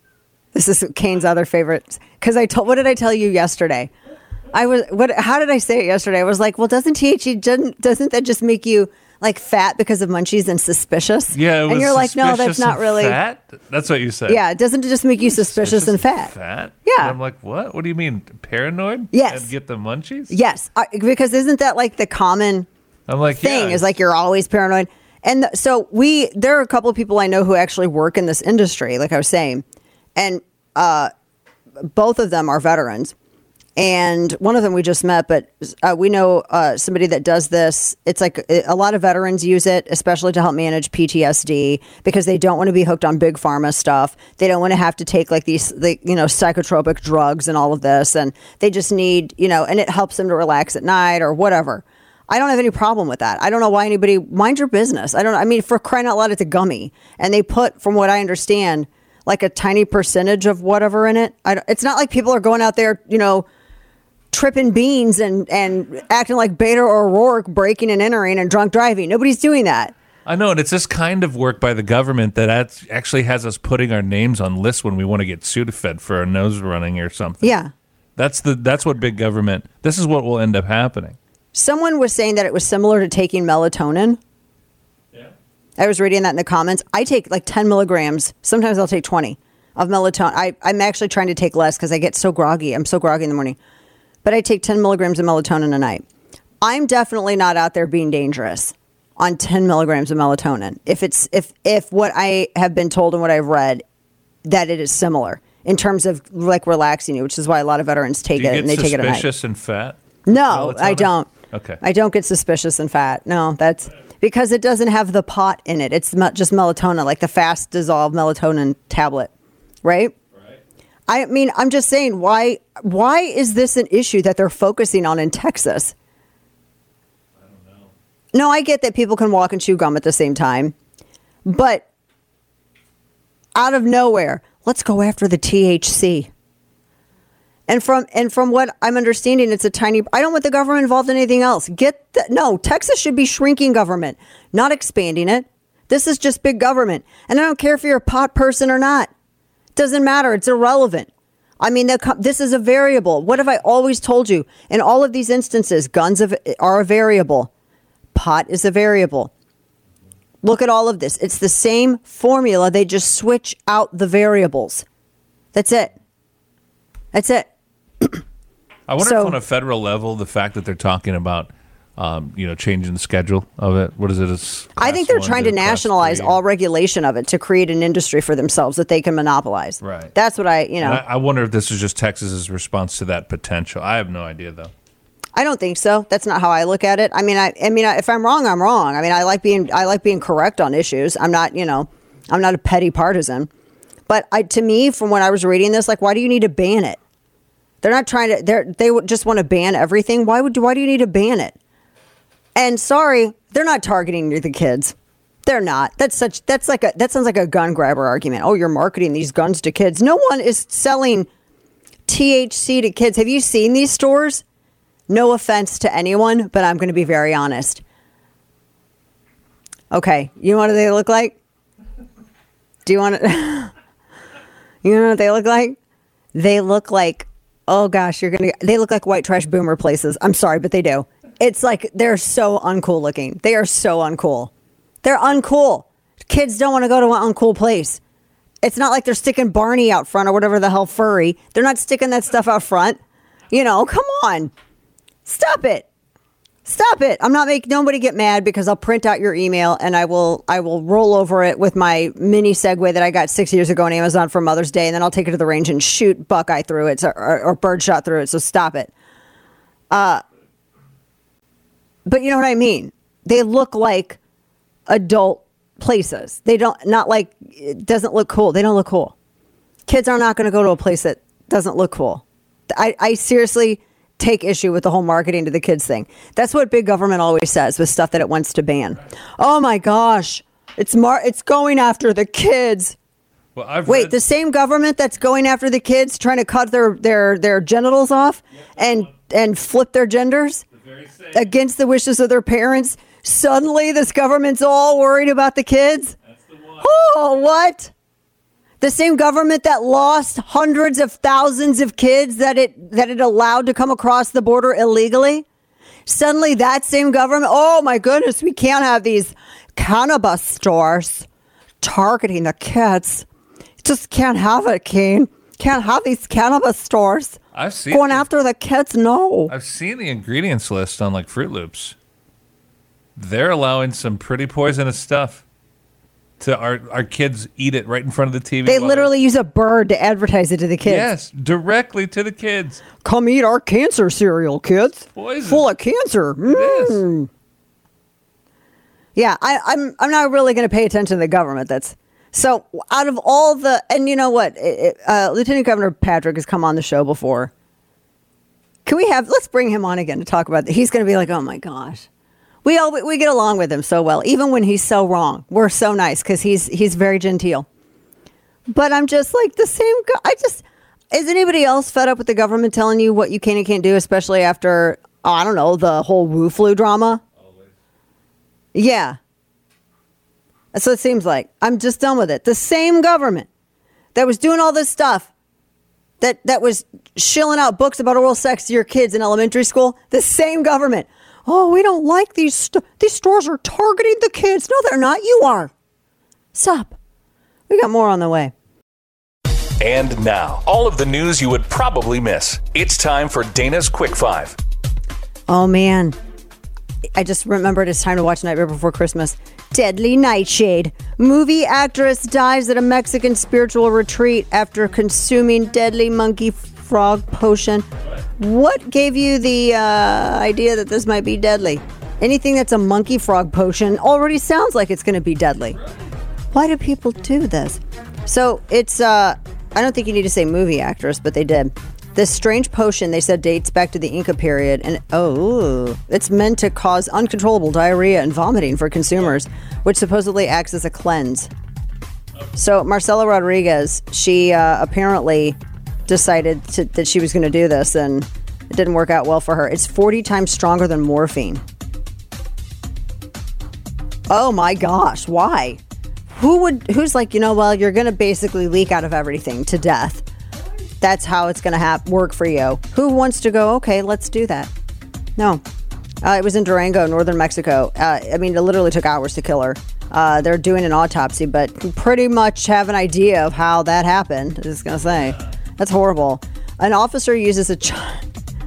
This is Kane's other favorite. Because I told, what did I tell you yesterday? I was, what, how did I say it yesterday? I was like, well, doesn't T H C, doesn't, doesn't that just make you like fat because of munchies and suspicious? Yeah, it was and you're like, no, that's not and really. Fat? That's what you said. Yeah, doesn't it just make you suspicious, Suspicious and fat? Fat? Yeah. And I'm like, what? What do you mean? Paranoid? Yes. And get the munchies? Yes, I, because isn't that like the common I'm like, thing? yeah, Is like you're always paranoid. And th- so we, there are a couple of people I know who actually work in this industry, like I was saying, and uh, both of them are veterans. And one of them we just met, but uh, we know uh, somebody that does this. It's like a lot of veterans use it, especially to help manage P T S D, because they don't want to be hooked on big pharma stuff. They don't want to have to take like these, like, you know, psychotropic drugs and all of this. And they just need, you know, and it helps them to relax at night or whatever. I don't have any problem with that. I don't know why anybody, mind your business. I don't I mean, for crying out loud, it's a gummy. And they put, from what I understand, like a tiny percentage of whatever in it. I don't, it's not like people are going out there, you know, tripping beans and, and acting like Beto O'Rourke, breaking and entering and drunk driving. Nobody's doing that. I know, and it's this kind of work by the government that that's- actually has us putting our names on lists when we want to get Sudafed for our nose running or something. Yeah. That's the that's what big government, this is what will end up happening. Someone was saying that it was similar to taking melatonin. Yeah. I was reading that in the comments. I take like ten milligrams. Sometimes I'll take twenty of melatonin. I, I'm actually trying to take less because I get so groggy. I'm so groggy in the morning. But I take ten milligrams of melatonin a night. I'm definitely not out there being dangerous on ten milligrams of melatonin. If it's if if what I have been told and what I've read, that it is similar in terms of like relaxing you, which is why a lot of veterans take Do you it get and they take it at night. suspicious and fat? No, I Melatonin? don't. Okay. I don't get suspicious and fat. No, that's because it doesn't have the pot in it. It's me- just melatonin, like the fast dissolved melatonin tablet, right? I mean, I'm just saying, why why is this an issue that they're focusing on in Texas? I don't know. No, I get that people can walk and chew gum at the same time. But out of nowhere, let's go after the T H C. And from and from what I'm understanding, it's a tiny... I don't want the government involved in anything else. Get the, no, Texas should be shrinking government, not expanding it. This is just big government. And I don't care if you're a pot person or not. Doesn't matter. It's irrelevant. I mean, this is a variable. What have I always told you? In all of these instances, guns are a variable. Pot is a variable. Look at all of this. It's the same formula. They just switch out the variables. That's it. That's it. I wonder So- if on a federal level, the fact that they're talking about, um, you know, changing the schedule of it, what is it? It's I think class they're one trying to class nationalize three. all regulation of it to create an industry for themselves that they can monopolize. Right. That's what I, you know. And I, I wonder if this is just Texas's response to that potential. I have no idea, though. I don't think so. That's not how I look at it. I mean, I, I mean, I, if I'm wrong, I'm wrong. I mean, I like being, I like being correct on issues. I'm not, you know, I'm not a petty partisan. But I, to me, from when I was reading this, like, why do you need to ban it? They're not trying to. They they would just want to ban everything. Why would? Why do you need to ban it? And sorry, they're not targeting the kids. They're not. That's such. That's like a. That sounds like a gun grabber argument. Oh, you're marketing these guns to kids. No one is selling T H C to kids. Have you seen these stores? No offense to anyone, but I'm going to be very honest. Okay, you know what they look like? Do you want to? You know what they look like? They look like. Oh gosh, you're gonna. They look like white trash boomer places. I'm sorry, but they do. It's like they're so uncool looking. They are so uncool. They're uncool. Kids don't want to go to an uncool place. It's not like they're sticking Barney out front or whatever the hell, furry. They're not sticking that stuff out front. You know, come on. Stop it. Stop it. I'm not making nobody get mad because I'll print out your email and I will I will roll over it with my mini Segway that I got six years ago on Amazon for Mother's Day, and then I'll take it to the range and shoot Buckeye through it or, or, or birdshot through it. So stop it. Uh, but you know what I mean? They look like adult places. They don't, not like, it doesn't look cool. They don't look cool. Kids are not going to go to a place that doesn't look cool. I, I seriously take issue with the whole marketing to the kids thing. That's what big government always says with stuff that it wants to ban. Oh my gosh, it's mar- it's going after the kids. Well, I've Wait, read- the same government that's going after the kids, trying to cut their their, their genitals off and and flip their genders against the wishes of their parents. Suddenly, this government's all worried about the kids. Oh, what? The same government that lost hundreds of thousands of kids that it that it allowed to come across the border illegally. Suddenly that same government, oh my goodness, we can't have these cannabis stores targeting the kids. Just can't have it, Kane. Can't have these cannabis stores I've seen going the, after the kids. No. I've seen the ingredients list on like Fruit Loops. They're allowing some pretty poisonous stuff to our, our kids eat it right in front of the T V. They literally use a bird to advertise it to the kids. Yes, directly to the kids. Come eat our cancer cereal, kids. Poison. Full of cancer. It is. Mm. Yeah, I, I'm I'm not really going to pay attention to the government. That's so out of all the, and you know what, it, uh, Lieutenant Governor Patrick has come on the show before. Can we have? Let's bring him on again to talk about that. He's going to be like, oh my gosh. We all we get along with him so well, even when he's so wrong. We're so nice because he's he's very genteel. But I'm just like the same guy. I just is anybody else fed up with the government telling you what you can and can't do, especially after oh, I don't know the whole Wu flu drama? Always. Yeah, that's what it seems like. I'm just done with it. The same government that was doing all this stuff, that that was shilling out books about oral sex to your kids in elementary school. The same government. Oh, we don't like these. St- these stores are targeting the kids. No, they're not. You are. Stop. We got more on the way. And now, all of the news you would probably miss. It's time for Dana's Quick Five. Oh, man. I just remembered it's time to watch Nightmare Before Christmas. Deadly Nightshade. Movie actress dies at a Mexican spiritual retreat after consuming deadly monkey frog potion. What gave you the uh, idea that this might be deadly? Anything that's a monkey frog potion already sounds like it's going to be deadly. Why do people do this? So it's, uh, I don't think you need to say movie actress, but they did. This strange potion, they said, dates back to the Inca period. And, oh, it's meant to cause uncontrollable diarrhea and vomiting for consumers, which supposedly acts as a cleanse. So Marcela Rodriguez, she uh, apparently decided to, that she was going to do this, and it didn't work out well for her. It's forty times stronger than morphine. Oh my gosh, why? Who would, who's like, you know, well, you're going to basically leak out of everything to death. That's how it's going to have work for you. Who wants to go, okay, let's do that? No. Uh, it was in Durango, northern Mexico. Uh, I mean, it literally took hours to kill her. Uh, they're doing an autopsy, but pretty much have an idea of how that happened. I was just going to say. That's horrible. An officer uses a child.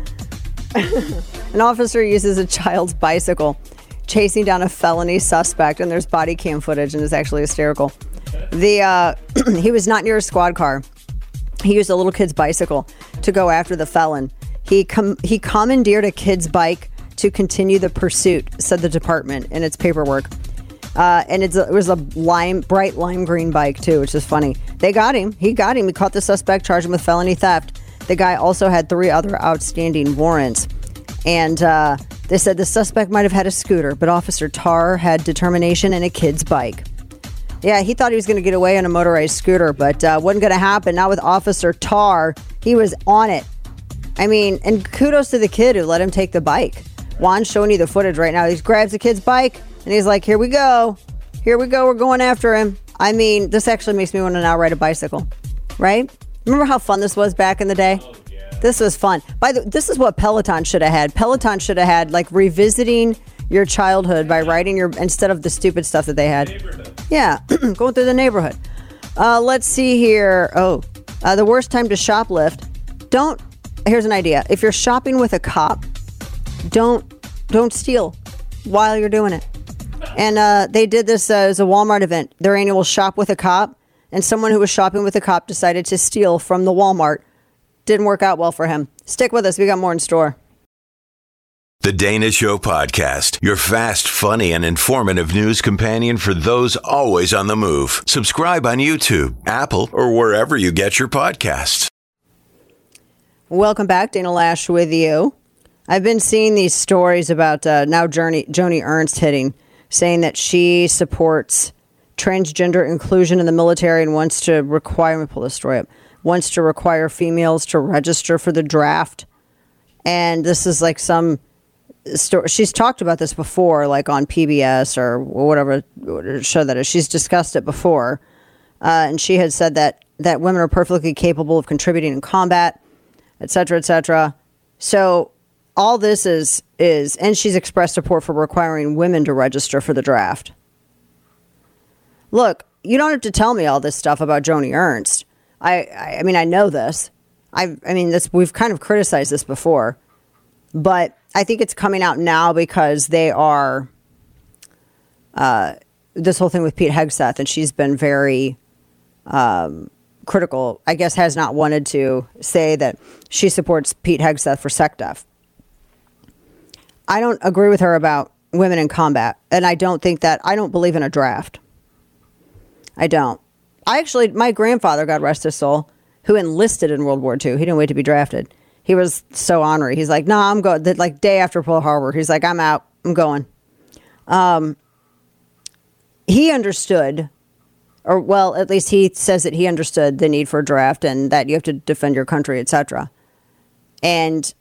An officer uses a child's bicycle, chasing down a felony suspect, and there's body cam footage, and it's actually hysterical. The uh, he was not near a squad car. He used a little kid's bicycle to go after the felon. He com- he commandeered a kid's bike to continue the pursuit, said the department in its paperwork. Uh, and it's a, it was a lime, bright lime green bike, too, which is funny. They got him. He got him. He caught the suspect, charged him with felony theft. The guy also had three other outstanding warrants. And uh, they said the suspect might have had a scooter, but Officer Tarr had determination and a kid's bike. Yeah, he thought he was going to get away on a motorized scooter, but uh, wasn't going to happen. Not with Officer Tarr. He was on it. I mean, and kudos to the kid who let him take the bike. Juan's showing you the footage right now. He grabs the kid's bike. And he's like, here we go. Here we go. We're going after him. I mean, this actually makes me want to now ride a bicycle. Right? Remember how fun this was back in the day? Oh, yeah. This was fun. By the this is what Peloton should have had. Peloton should have had, like, revisiting your childhood by riding your, instead of the stupid stuff that they had. Yeah. Going through the neighborhood. Uh, let's see here. Oh, uh, the worst time to shoplift. Don't, here's an idea. If you're shopping with a cop, don't, don't steal while you're doing it. And uh, they did this uh, as a Walmart event, their annual Shop with a Cop. And someone who was shopping with a cop decided to steal from the Walmart. Didn't work out well for him. Stick with us. We got more in store. The Dana Show Podcast, your fast, funny, and informative news companion for those always on the move. Subscribe on YouTube, Apple, or wherever you get your podcasts. Welcome back. Dana Lash with you. I've been seeing these stories about uh, now Joni, Joni Ernst hitting, saying that she supports transgender inclusion in the military and wants to require, let me pull this story up, wants to require females to register for the draft. And this is like some story. She's talked about this before, like on P B S or whatever show that is. She's discussed it before. Uh, and she had said that, that women are perfectly capable of contributing in combat, et cetera, et cetera. So all this is, is, and she's expressed support for requiring women to register for the draft. Look, you don't have to tell me all this stuff about Joni Ernst. I, I, I mean, I know this. I, I mean, this, we've kind of criticized this before, but I think it's coming out now because they are, uh, this whole thing with Pete Hegseth, and she's been very um, critical, I guess has not wanted to say that she supports Pete Hegseth for SecDef. I don't agree with her about women in combat, and I don't think that, I don't believe in a draft. I don't. I actually, my grandfather, God rest his soul, who enlisted in World War Two, he didn't wait to be drafted. He was so honorary. He's like, no, nah, I'm going. Like day after Pearl Harbor, he's like, I'm out. I'm going. Um, he understood, or well, at least he says that he understood the need for a draft and that you have to defend your country, et cetera. And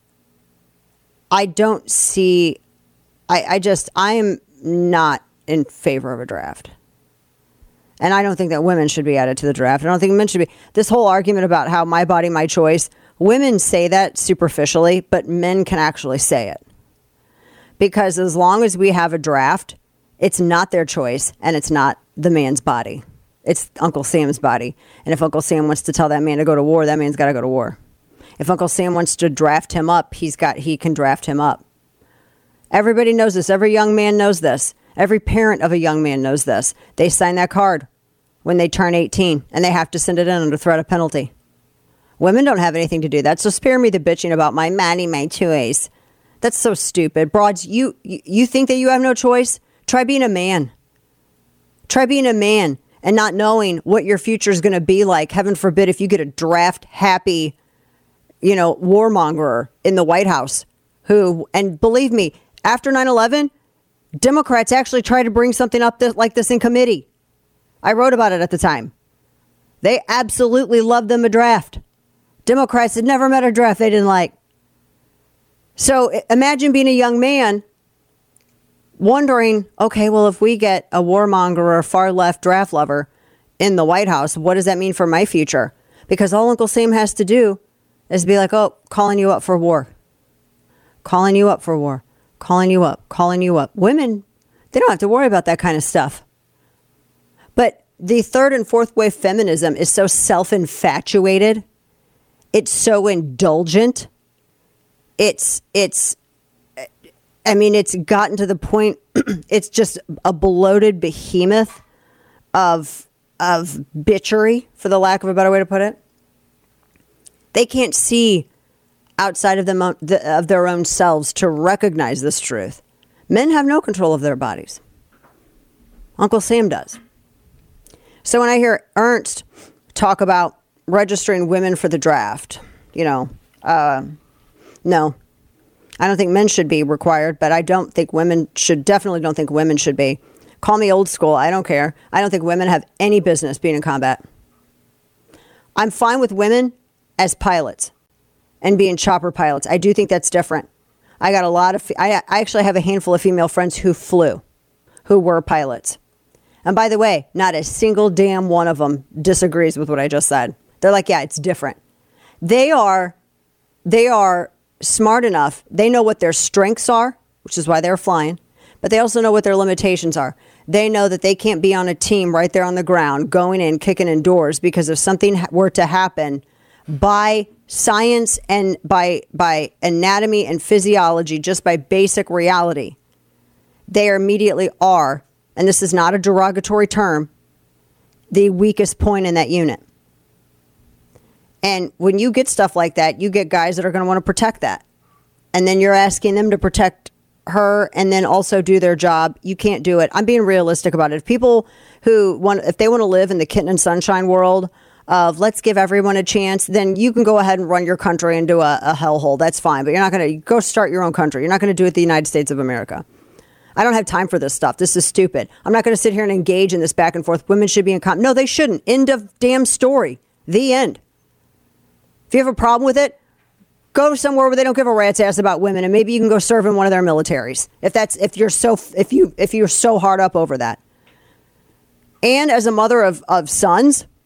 I don't see, I, I just, I am not in favor of a draft. And I don't think that women should be added to the draft. I don't think men should be. This whole argument about how my body, my choice, women say that superficially, but men can actually say it. Because as long as we have a draft, it's not their choice and it's not the man's body. It's Uncle Sam's body. And if Uncle Sam wants to tell that man to go to war, that man's got to go to war. If Uncle Sam wants to draft him up, he's got, he can draft him up. Everybody knows this. Every young man knows this. Every parent of a young man knows this. They sign that card when they turn eighteen and they have to send it in under threat of penalty. Women don't have anything to do that. So spare me the bitching about my money, my choice. That's so stupid. Broads, you, you, you think that you have no choice? Try being a man. Try being a man and not knowing what your future is going to be like. Heaven forbid if you get a draft happy, you know, warmonger in the White House who, and believe me, after nine eleven, Democrats actually tried to bring something up this, like this in committee. I wrote about it at the time. They absolutely loved them a draft. Democrats had never met a draft they didn't like. So imagine being a young man wondering, okay, well, if we get a warmonger or a far left draft lover in the White House, what does that mean for my future? Because all Uncle Sam has to do is be like, oh, calling you up for war. Calling you up for war. Calling you up. Calling you up. Women, they don't have to worry about that kind of stuff. But the third and fourth wave feminism is so self-infatuated. It's so indulgent. It's, it's, I mean, it's gotten to the point, it's just a bloated behemoth of, of bitchery, for the lack of a better way to put it. They can't see outside of them, of their own selves to recognize this truth. Men have no control of their bodies. Uncle Sam does. So when I hear Ernst talk about registering women for the draft, you know, uh, no, I don't think men should be required, but I don't think women should, definitely don't think women should be. Call me old school. I don't care. I don't think women have any business being in combat. I'm fine with women as pilots and being chopper pilots. I do think that's different. I got a lot of, I, I actually have a handful of female friends who flew, who were pilots. And by the way, not a single damn one of them disagrees with what I just said. They're like, yeah, it's different. They are, they are smart enough. They know what their strengths are, which is why they're flying, but they also know what their limitations are. They know that they can't be on a team right there on the ground, going in, kicking in doors, because if something were to happen by science and by, by anatomy and physiology, just by basic reality, they immediately are, and this is not a derogatory term, the weakest point in that unit. And when you get stuff like that, you get guys that are going to want to protect that. And then you're asking them to protect her and then also do their job. You can't do it. I'm being realistic about it. If people who want, if they want to live in the kitten and sunshine world of let's give everyone a chance, then you can go ahead and run your country into a, a hellhole. That's fine. But you're not going to go start your own country. You're not going to do it the United States of America. I don't have time for this stuff. This is stupid. I'm not going to sit here and engage in this back and forth. Women should be in com. No, they shouldn't. End of damn story. The end. If you have a problem with it, go somewhere where they don't give a rat's ass about women, and maybe you can go serve in one of their militaries. If that's if you're so if you if you're so hard up over that. And as a mother of, of sons,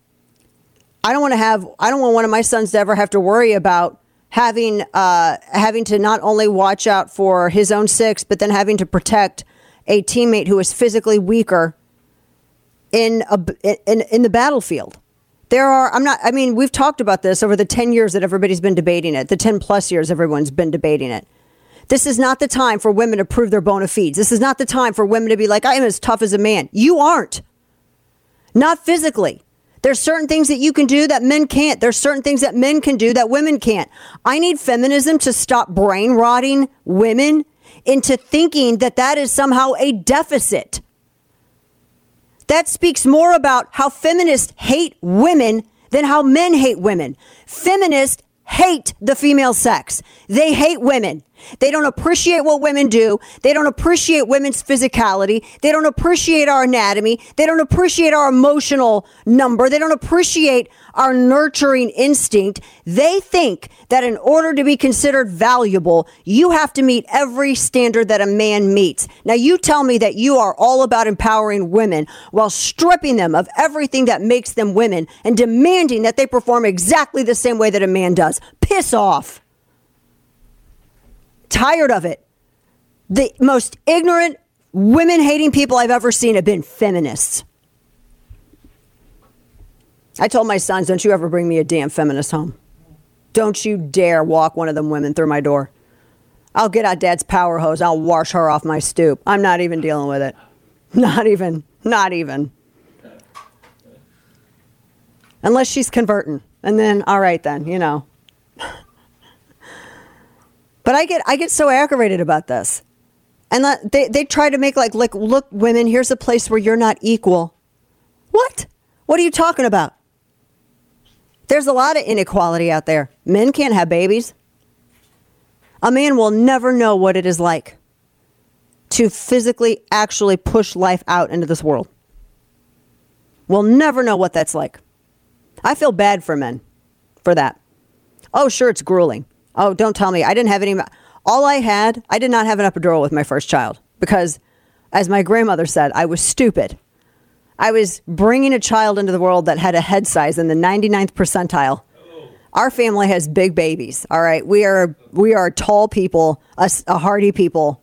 I don't want to have, I don't want one of my sons to ever have to worry about having, uh, having to not only watch out for his own six, but then having to protect a teammate who is physically weaker in a, in, in the battlefield. There are, I'm not, I mean, we've talked about this over the ten years that everybody's been debating it, the ten plus years everyone's been debating it. This is not the time for women to prove their bona fides. This is not the time for women to be like, I am as tough as a man. You aren't. Not physically. There's certain things that you can do that men can't. There's certain things that men can do that women can't. I need feminism to stop brain rotting women into thinking that that is somehow a deficit. That speaks more about how feminists hate women than how men hate women. Feminists hate the female sex. They hate women. They don't appreciate what women do. They don't appreciate women's physicality. They don't appreciate our anatomy. They don't appreciate our emotional number. They don't appreciate our nurturing instinct. They think that in order to be considered valuable, you have to meet every standard that a man meets. Now, you tell me that you are all about empowering women while stripping them of everything that makes them women and demanding that they perform exactly the same way that a man does. Piss off. Tired of it. The most ignorant, women-hating people I've ever seen have been feminists. I told my sons, don't you ever bring me a damn feminist home. Don't you dare walk one of them women through my door. I'll get out Dad's power hose. I'll wash her off my stoop. I'm not even dealing with it. Not even. Not even. Unless she's converting. And then, all right then, you know. But I get I get so aggravated about this. And that they, they try to make like, like, look, women, here's a place where you're not equal. What? What are you talking about? There's a lot of inequality out there. Men can't have babies. A man will never know what it is like to physically actually push life out into this world. We'll never know what that's like. I feel bad for men for that. Oh, sure, it's grueling. Oh, don't tell me. I didn't have any. All I had, I did not have an epidural with my first child because, as my grandmother said, I was stupid. I was bringing a child into the world that had a head size in the ninety-ninth percentile. Our family has big babies. All right. We are we are tall people, a, a hardy people.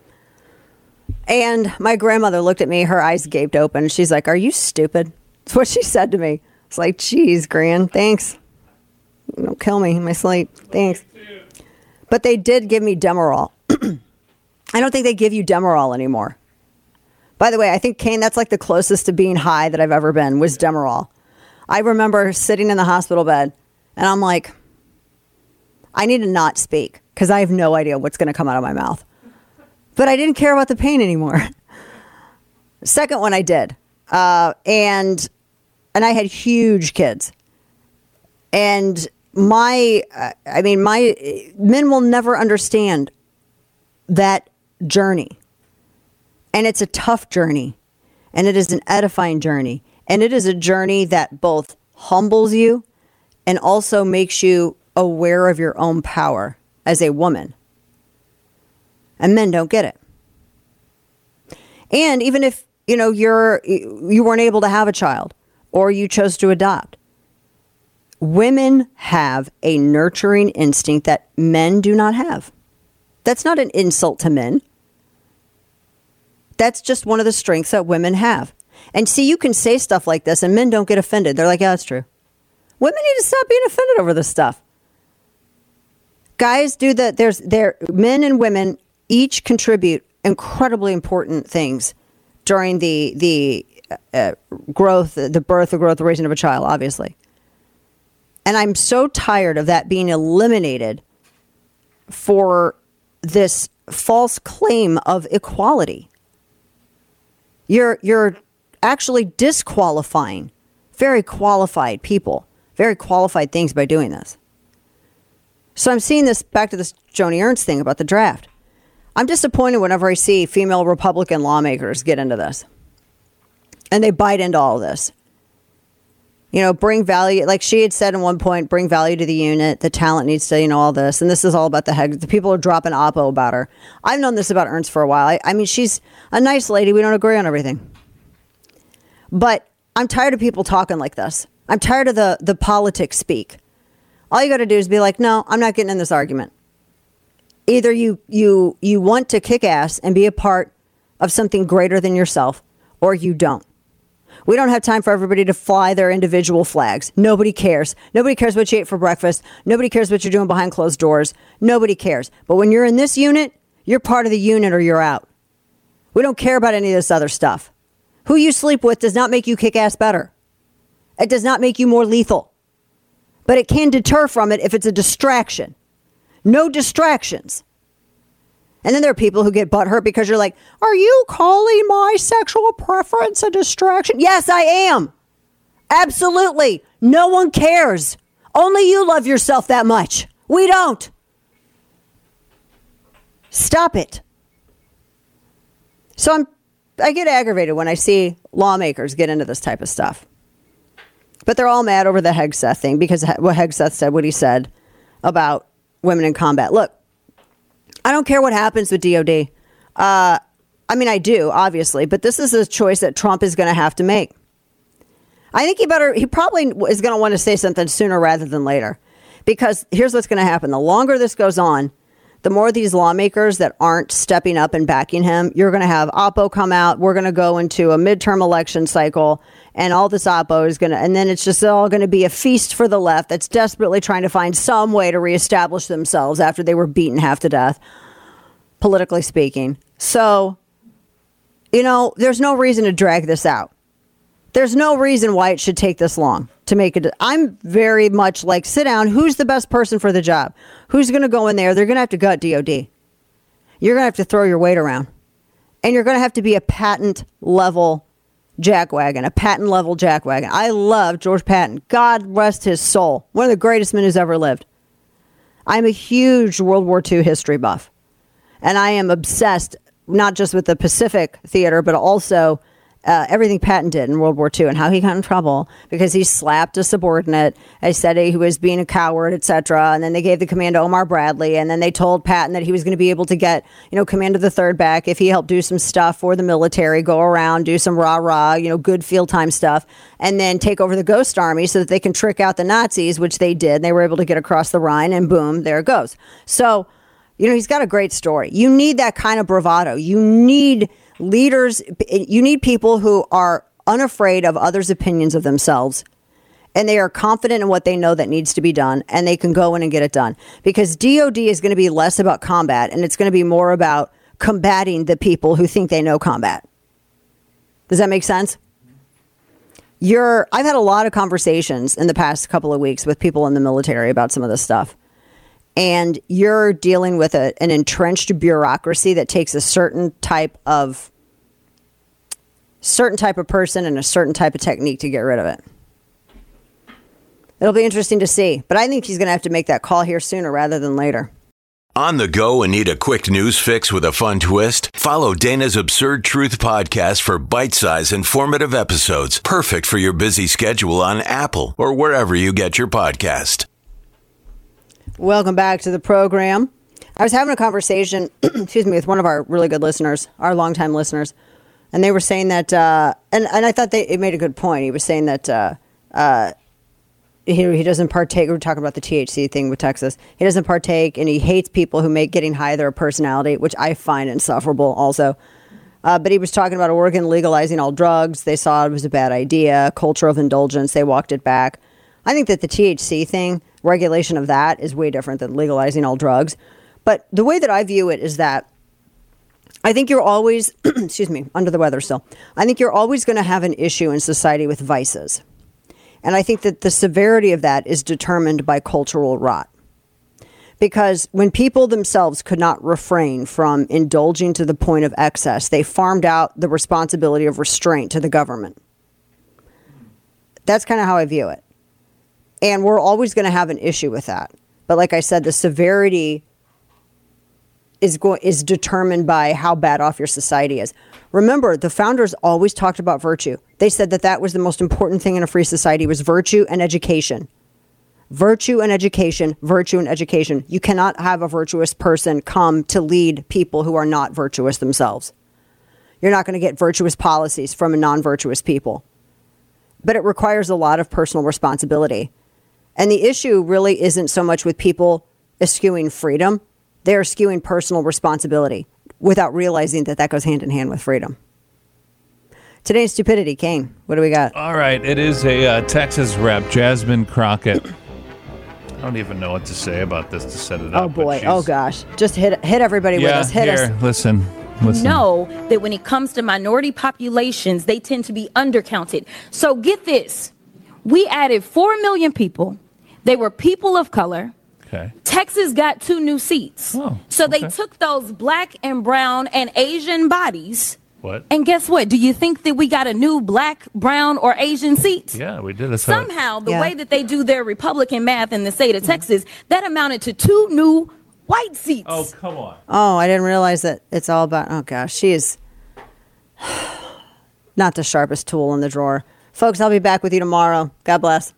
And my grandmother looked at me, her eyes gaped open. She's like, are you stupid? That's what she said to me. It's like, geez, Gran, thanks. Don't kill me in my sleep. Thanks. But they did give me Demerol. I don't think they give you Demerol anymore. By the way, I think, Kane, that's like the closest to being high that I've ever been was Demerol. I remember sitting in the hospital bed and I'm like, I need to not speak because I have no idea what's going to come out of my mouth. But I didn't care about the pain anymore. Second one I did. Uh, and and I had huge kids. And my, uh, I mean, my men will never understand that journey. And it's a tough journey. And it is an edifying journey. And it is a journey that both humbles you and also makes you aware of your own power as a woman. And men don't get it. And even if, you know, you're, you weren't able to have a child or you chose to adopt, women have a nurturing instinct that men do not have. That's not an insult to men. That's just one of the strengths that women have. And see, you can say stuff like this and men don't get offended. They're like, yeah, that's true. Women need to stop being offended over this stuff. Guys do that. There's there men and women each contribute incredibly important things during the the uh, growth, the birth, the growth, the raising of a child, obviously. And I'm so tired of that being eliminated for this false claim of equality. You're you're actually disqualifying very qualified people, very qualified things by doing this. So I'm seeing this back to this Joni Ernst thing about the draft. I'm disappointed whenever I see female Republican lawmakers get into this. And they bite into all of this. You know, bring value, like she had said at one point, bring value to the unit. The talent needs to, you know, all this. And this is all about the head. The people are dropping oppo about her. I've known this about Ernst for a while. I, I mean, she's a nice lady. We don't agree on everything. But I'm tired of people talking like this. I'm tired of the, the politics speak. All you got to do is be like, no, I'm not getting in this argument. Either you you you want to kick ass and be a part of something greater than yourself, or you don't. We don't have time for everybody to fly their individual flags. Nobody cares. Nobody cares what you ate for breakfast. Nobody cares what you're doing behind closed doors. Nobody cares. But when you're in this unit, you're part of the unit or you're out. We don't care about any of this other stuff. Who you sleep with does not make you kick ass better. It does not make you more lethal. But it can deter from it if it's a distraction. No distractions. And then there are people who get butthurt because you're like, are you calling my sexual preference a distraction? Yes, I am. Absolutely. No one cares. Only you love yourself that much. We don't. Stop it. So I'm, I get aggravated when I see lawmakers get into this type of stuff. But they're all mad over the Hegseth thing because what Hegseth said, what he said about women in combat. Look, I don't care what happens with D O D. Uh, I mean, I do, obviously, but this is a choice that Trump is going to have to make. I think he better, he probably is going to want to say something sooner rather than later. Because here's what's going to happen. The longer this goes on, the more these lawmakers that aren't stepping up and backing him, you're going to have Oppo come out. We're going to go into a midterm election cycle, and all this Oppo is going to, and then it's just all going to be a feast for the left that's desperately trying to find some way to reestablish themselves after they were beaten half to death, politically speaking. So, you know, there's no reason to drag this out. There's no reason why it should take this long to make it. I'm very much like, sit down. Who's the best person for the job? Who's going to go in there? They're going to have to gut D O D. You're going to have to throw your weight around. And you're going to have to be a patent level jackwagon, a patent level jackwagon. I love George Patton. God rest his soul. One of the greatest men who's ever lived. I'm a huge World War Two history buff. And I am obsessed, not just with the Pacific theater, but also Uh, everything Patton did in World War Two and how he got in trouble because he slapped a subordinate. They said he was being a coward, et cetera. And then they gave the command to Omar Bradley. And then they told Patton that he was going to be able to get, you know, command of the third back if he helped do some stuff for the military, go around, do some rah-rah, you know, good field time stuff, and then take over the Ghost Army so that they can trick out the Nazis, which they did. They were able to get across the Rhine and boom, there it goes. So, you know, he's got a great story. You need that kind of bravado. You need leaders, you need people who are unafraid of others' opinions of themselves, and they are confident in what they know that needs to be done, and they can go in and get it done. Because D O D is going to be less about combat, and it's going to be more about combating the people who think they know combat. Does that make sense? You're, I've had a lot of conversations in the past couple of weeks with people in the military about some of this stuff. And you're dealing with a, an entrenched bureaucracy that takes a certain type of certain type of person and a certain type of technique to get rid of it. It'll be interesting to see. But I think he's going to have to make that call here sooner rather than later. On the go and need a quick news fix with a fun twist? Follow Dana's Absurd Truth podcast for bite-sized informative episodes. Perfect for your busy schedule on Apple or wherever you get your podcast. Welcome back to the program. I was having a conversation, excuse me, with one of our really good listeners, our longtime listeners, and they were saying that, uh, and, and I thought they it made a good point. He was saying that uh, uh, he, he doesn't partake. We were talking about the T H C thing with Texas. He doesn't partake, and he hates people who make getting high their personality, which I find insufferable also. Uh, but he was talking about Oregon legalizing all drugs. They saw it was a bad idea, culture of indulgence. They walked it back. I think that the T H C thing, regulation of that, is way different than legalizing all drugs. But the way that I view it is that I think you're always, excuse me, under the weather still. I think you're always going to have an issue in society with vices. And I think that the severity of that is determined by cultural rot. Because when people themselves could not refrain from indulging to the point of excess, they farmed out the responsibility of restraint to the government. That's kind of how I view it. And we're always going to have an issue with that. But like I said, the severity is go- is determined by how bad off your society is. Remember, the founders always talked about virtue. They said that that was the most important thing in a free society was virtue and education. Virtue and education, virtue and education. You cannot have a virtuous person come to lead people who are not virtuous themselves. You're not going to get virtuous policies from a non-virtuous people. but it requires a lot of personal responsibility. And the issue really isn't so much with people eschewing freedom. They're eschewing personal responsibility without realizing that that goes hand in hand with freedom. Today's Stupidity, Kane. What do we got? All right. It is a uh, Texas rep, Jasmine Crockett. I don't even know what to say about this to set it up. Oh, boy. Oh, gosh. Just hit hit everybody yeah, with us. Hit here, us. Listen. Listen. Know that when it comes to minority populations, they tend to be undercounted. So get this. We added four million people. They were people of color. Okay. Texas got two new seats. Oh, so okay. they took those black and brown and Asian bodies. What? And guess what? Do you think that we got a new black, brown, or Asian seat? Yeah, we did. That's how it- Somehow, the Yeah. way that they do their Republican math in the state of Texas, that amounted to two new white seats. Oh, come on. Oh, I didn't realize that it's all about, oh gosh, she is not the sharpest tool in the drawer. Folks, I'll be back with you tomorrow. God bless.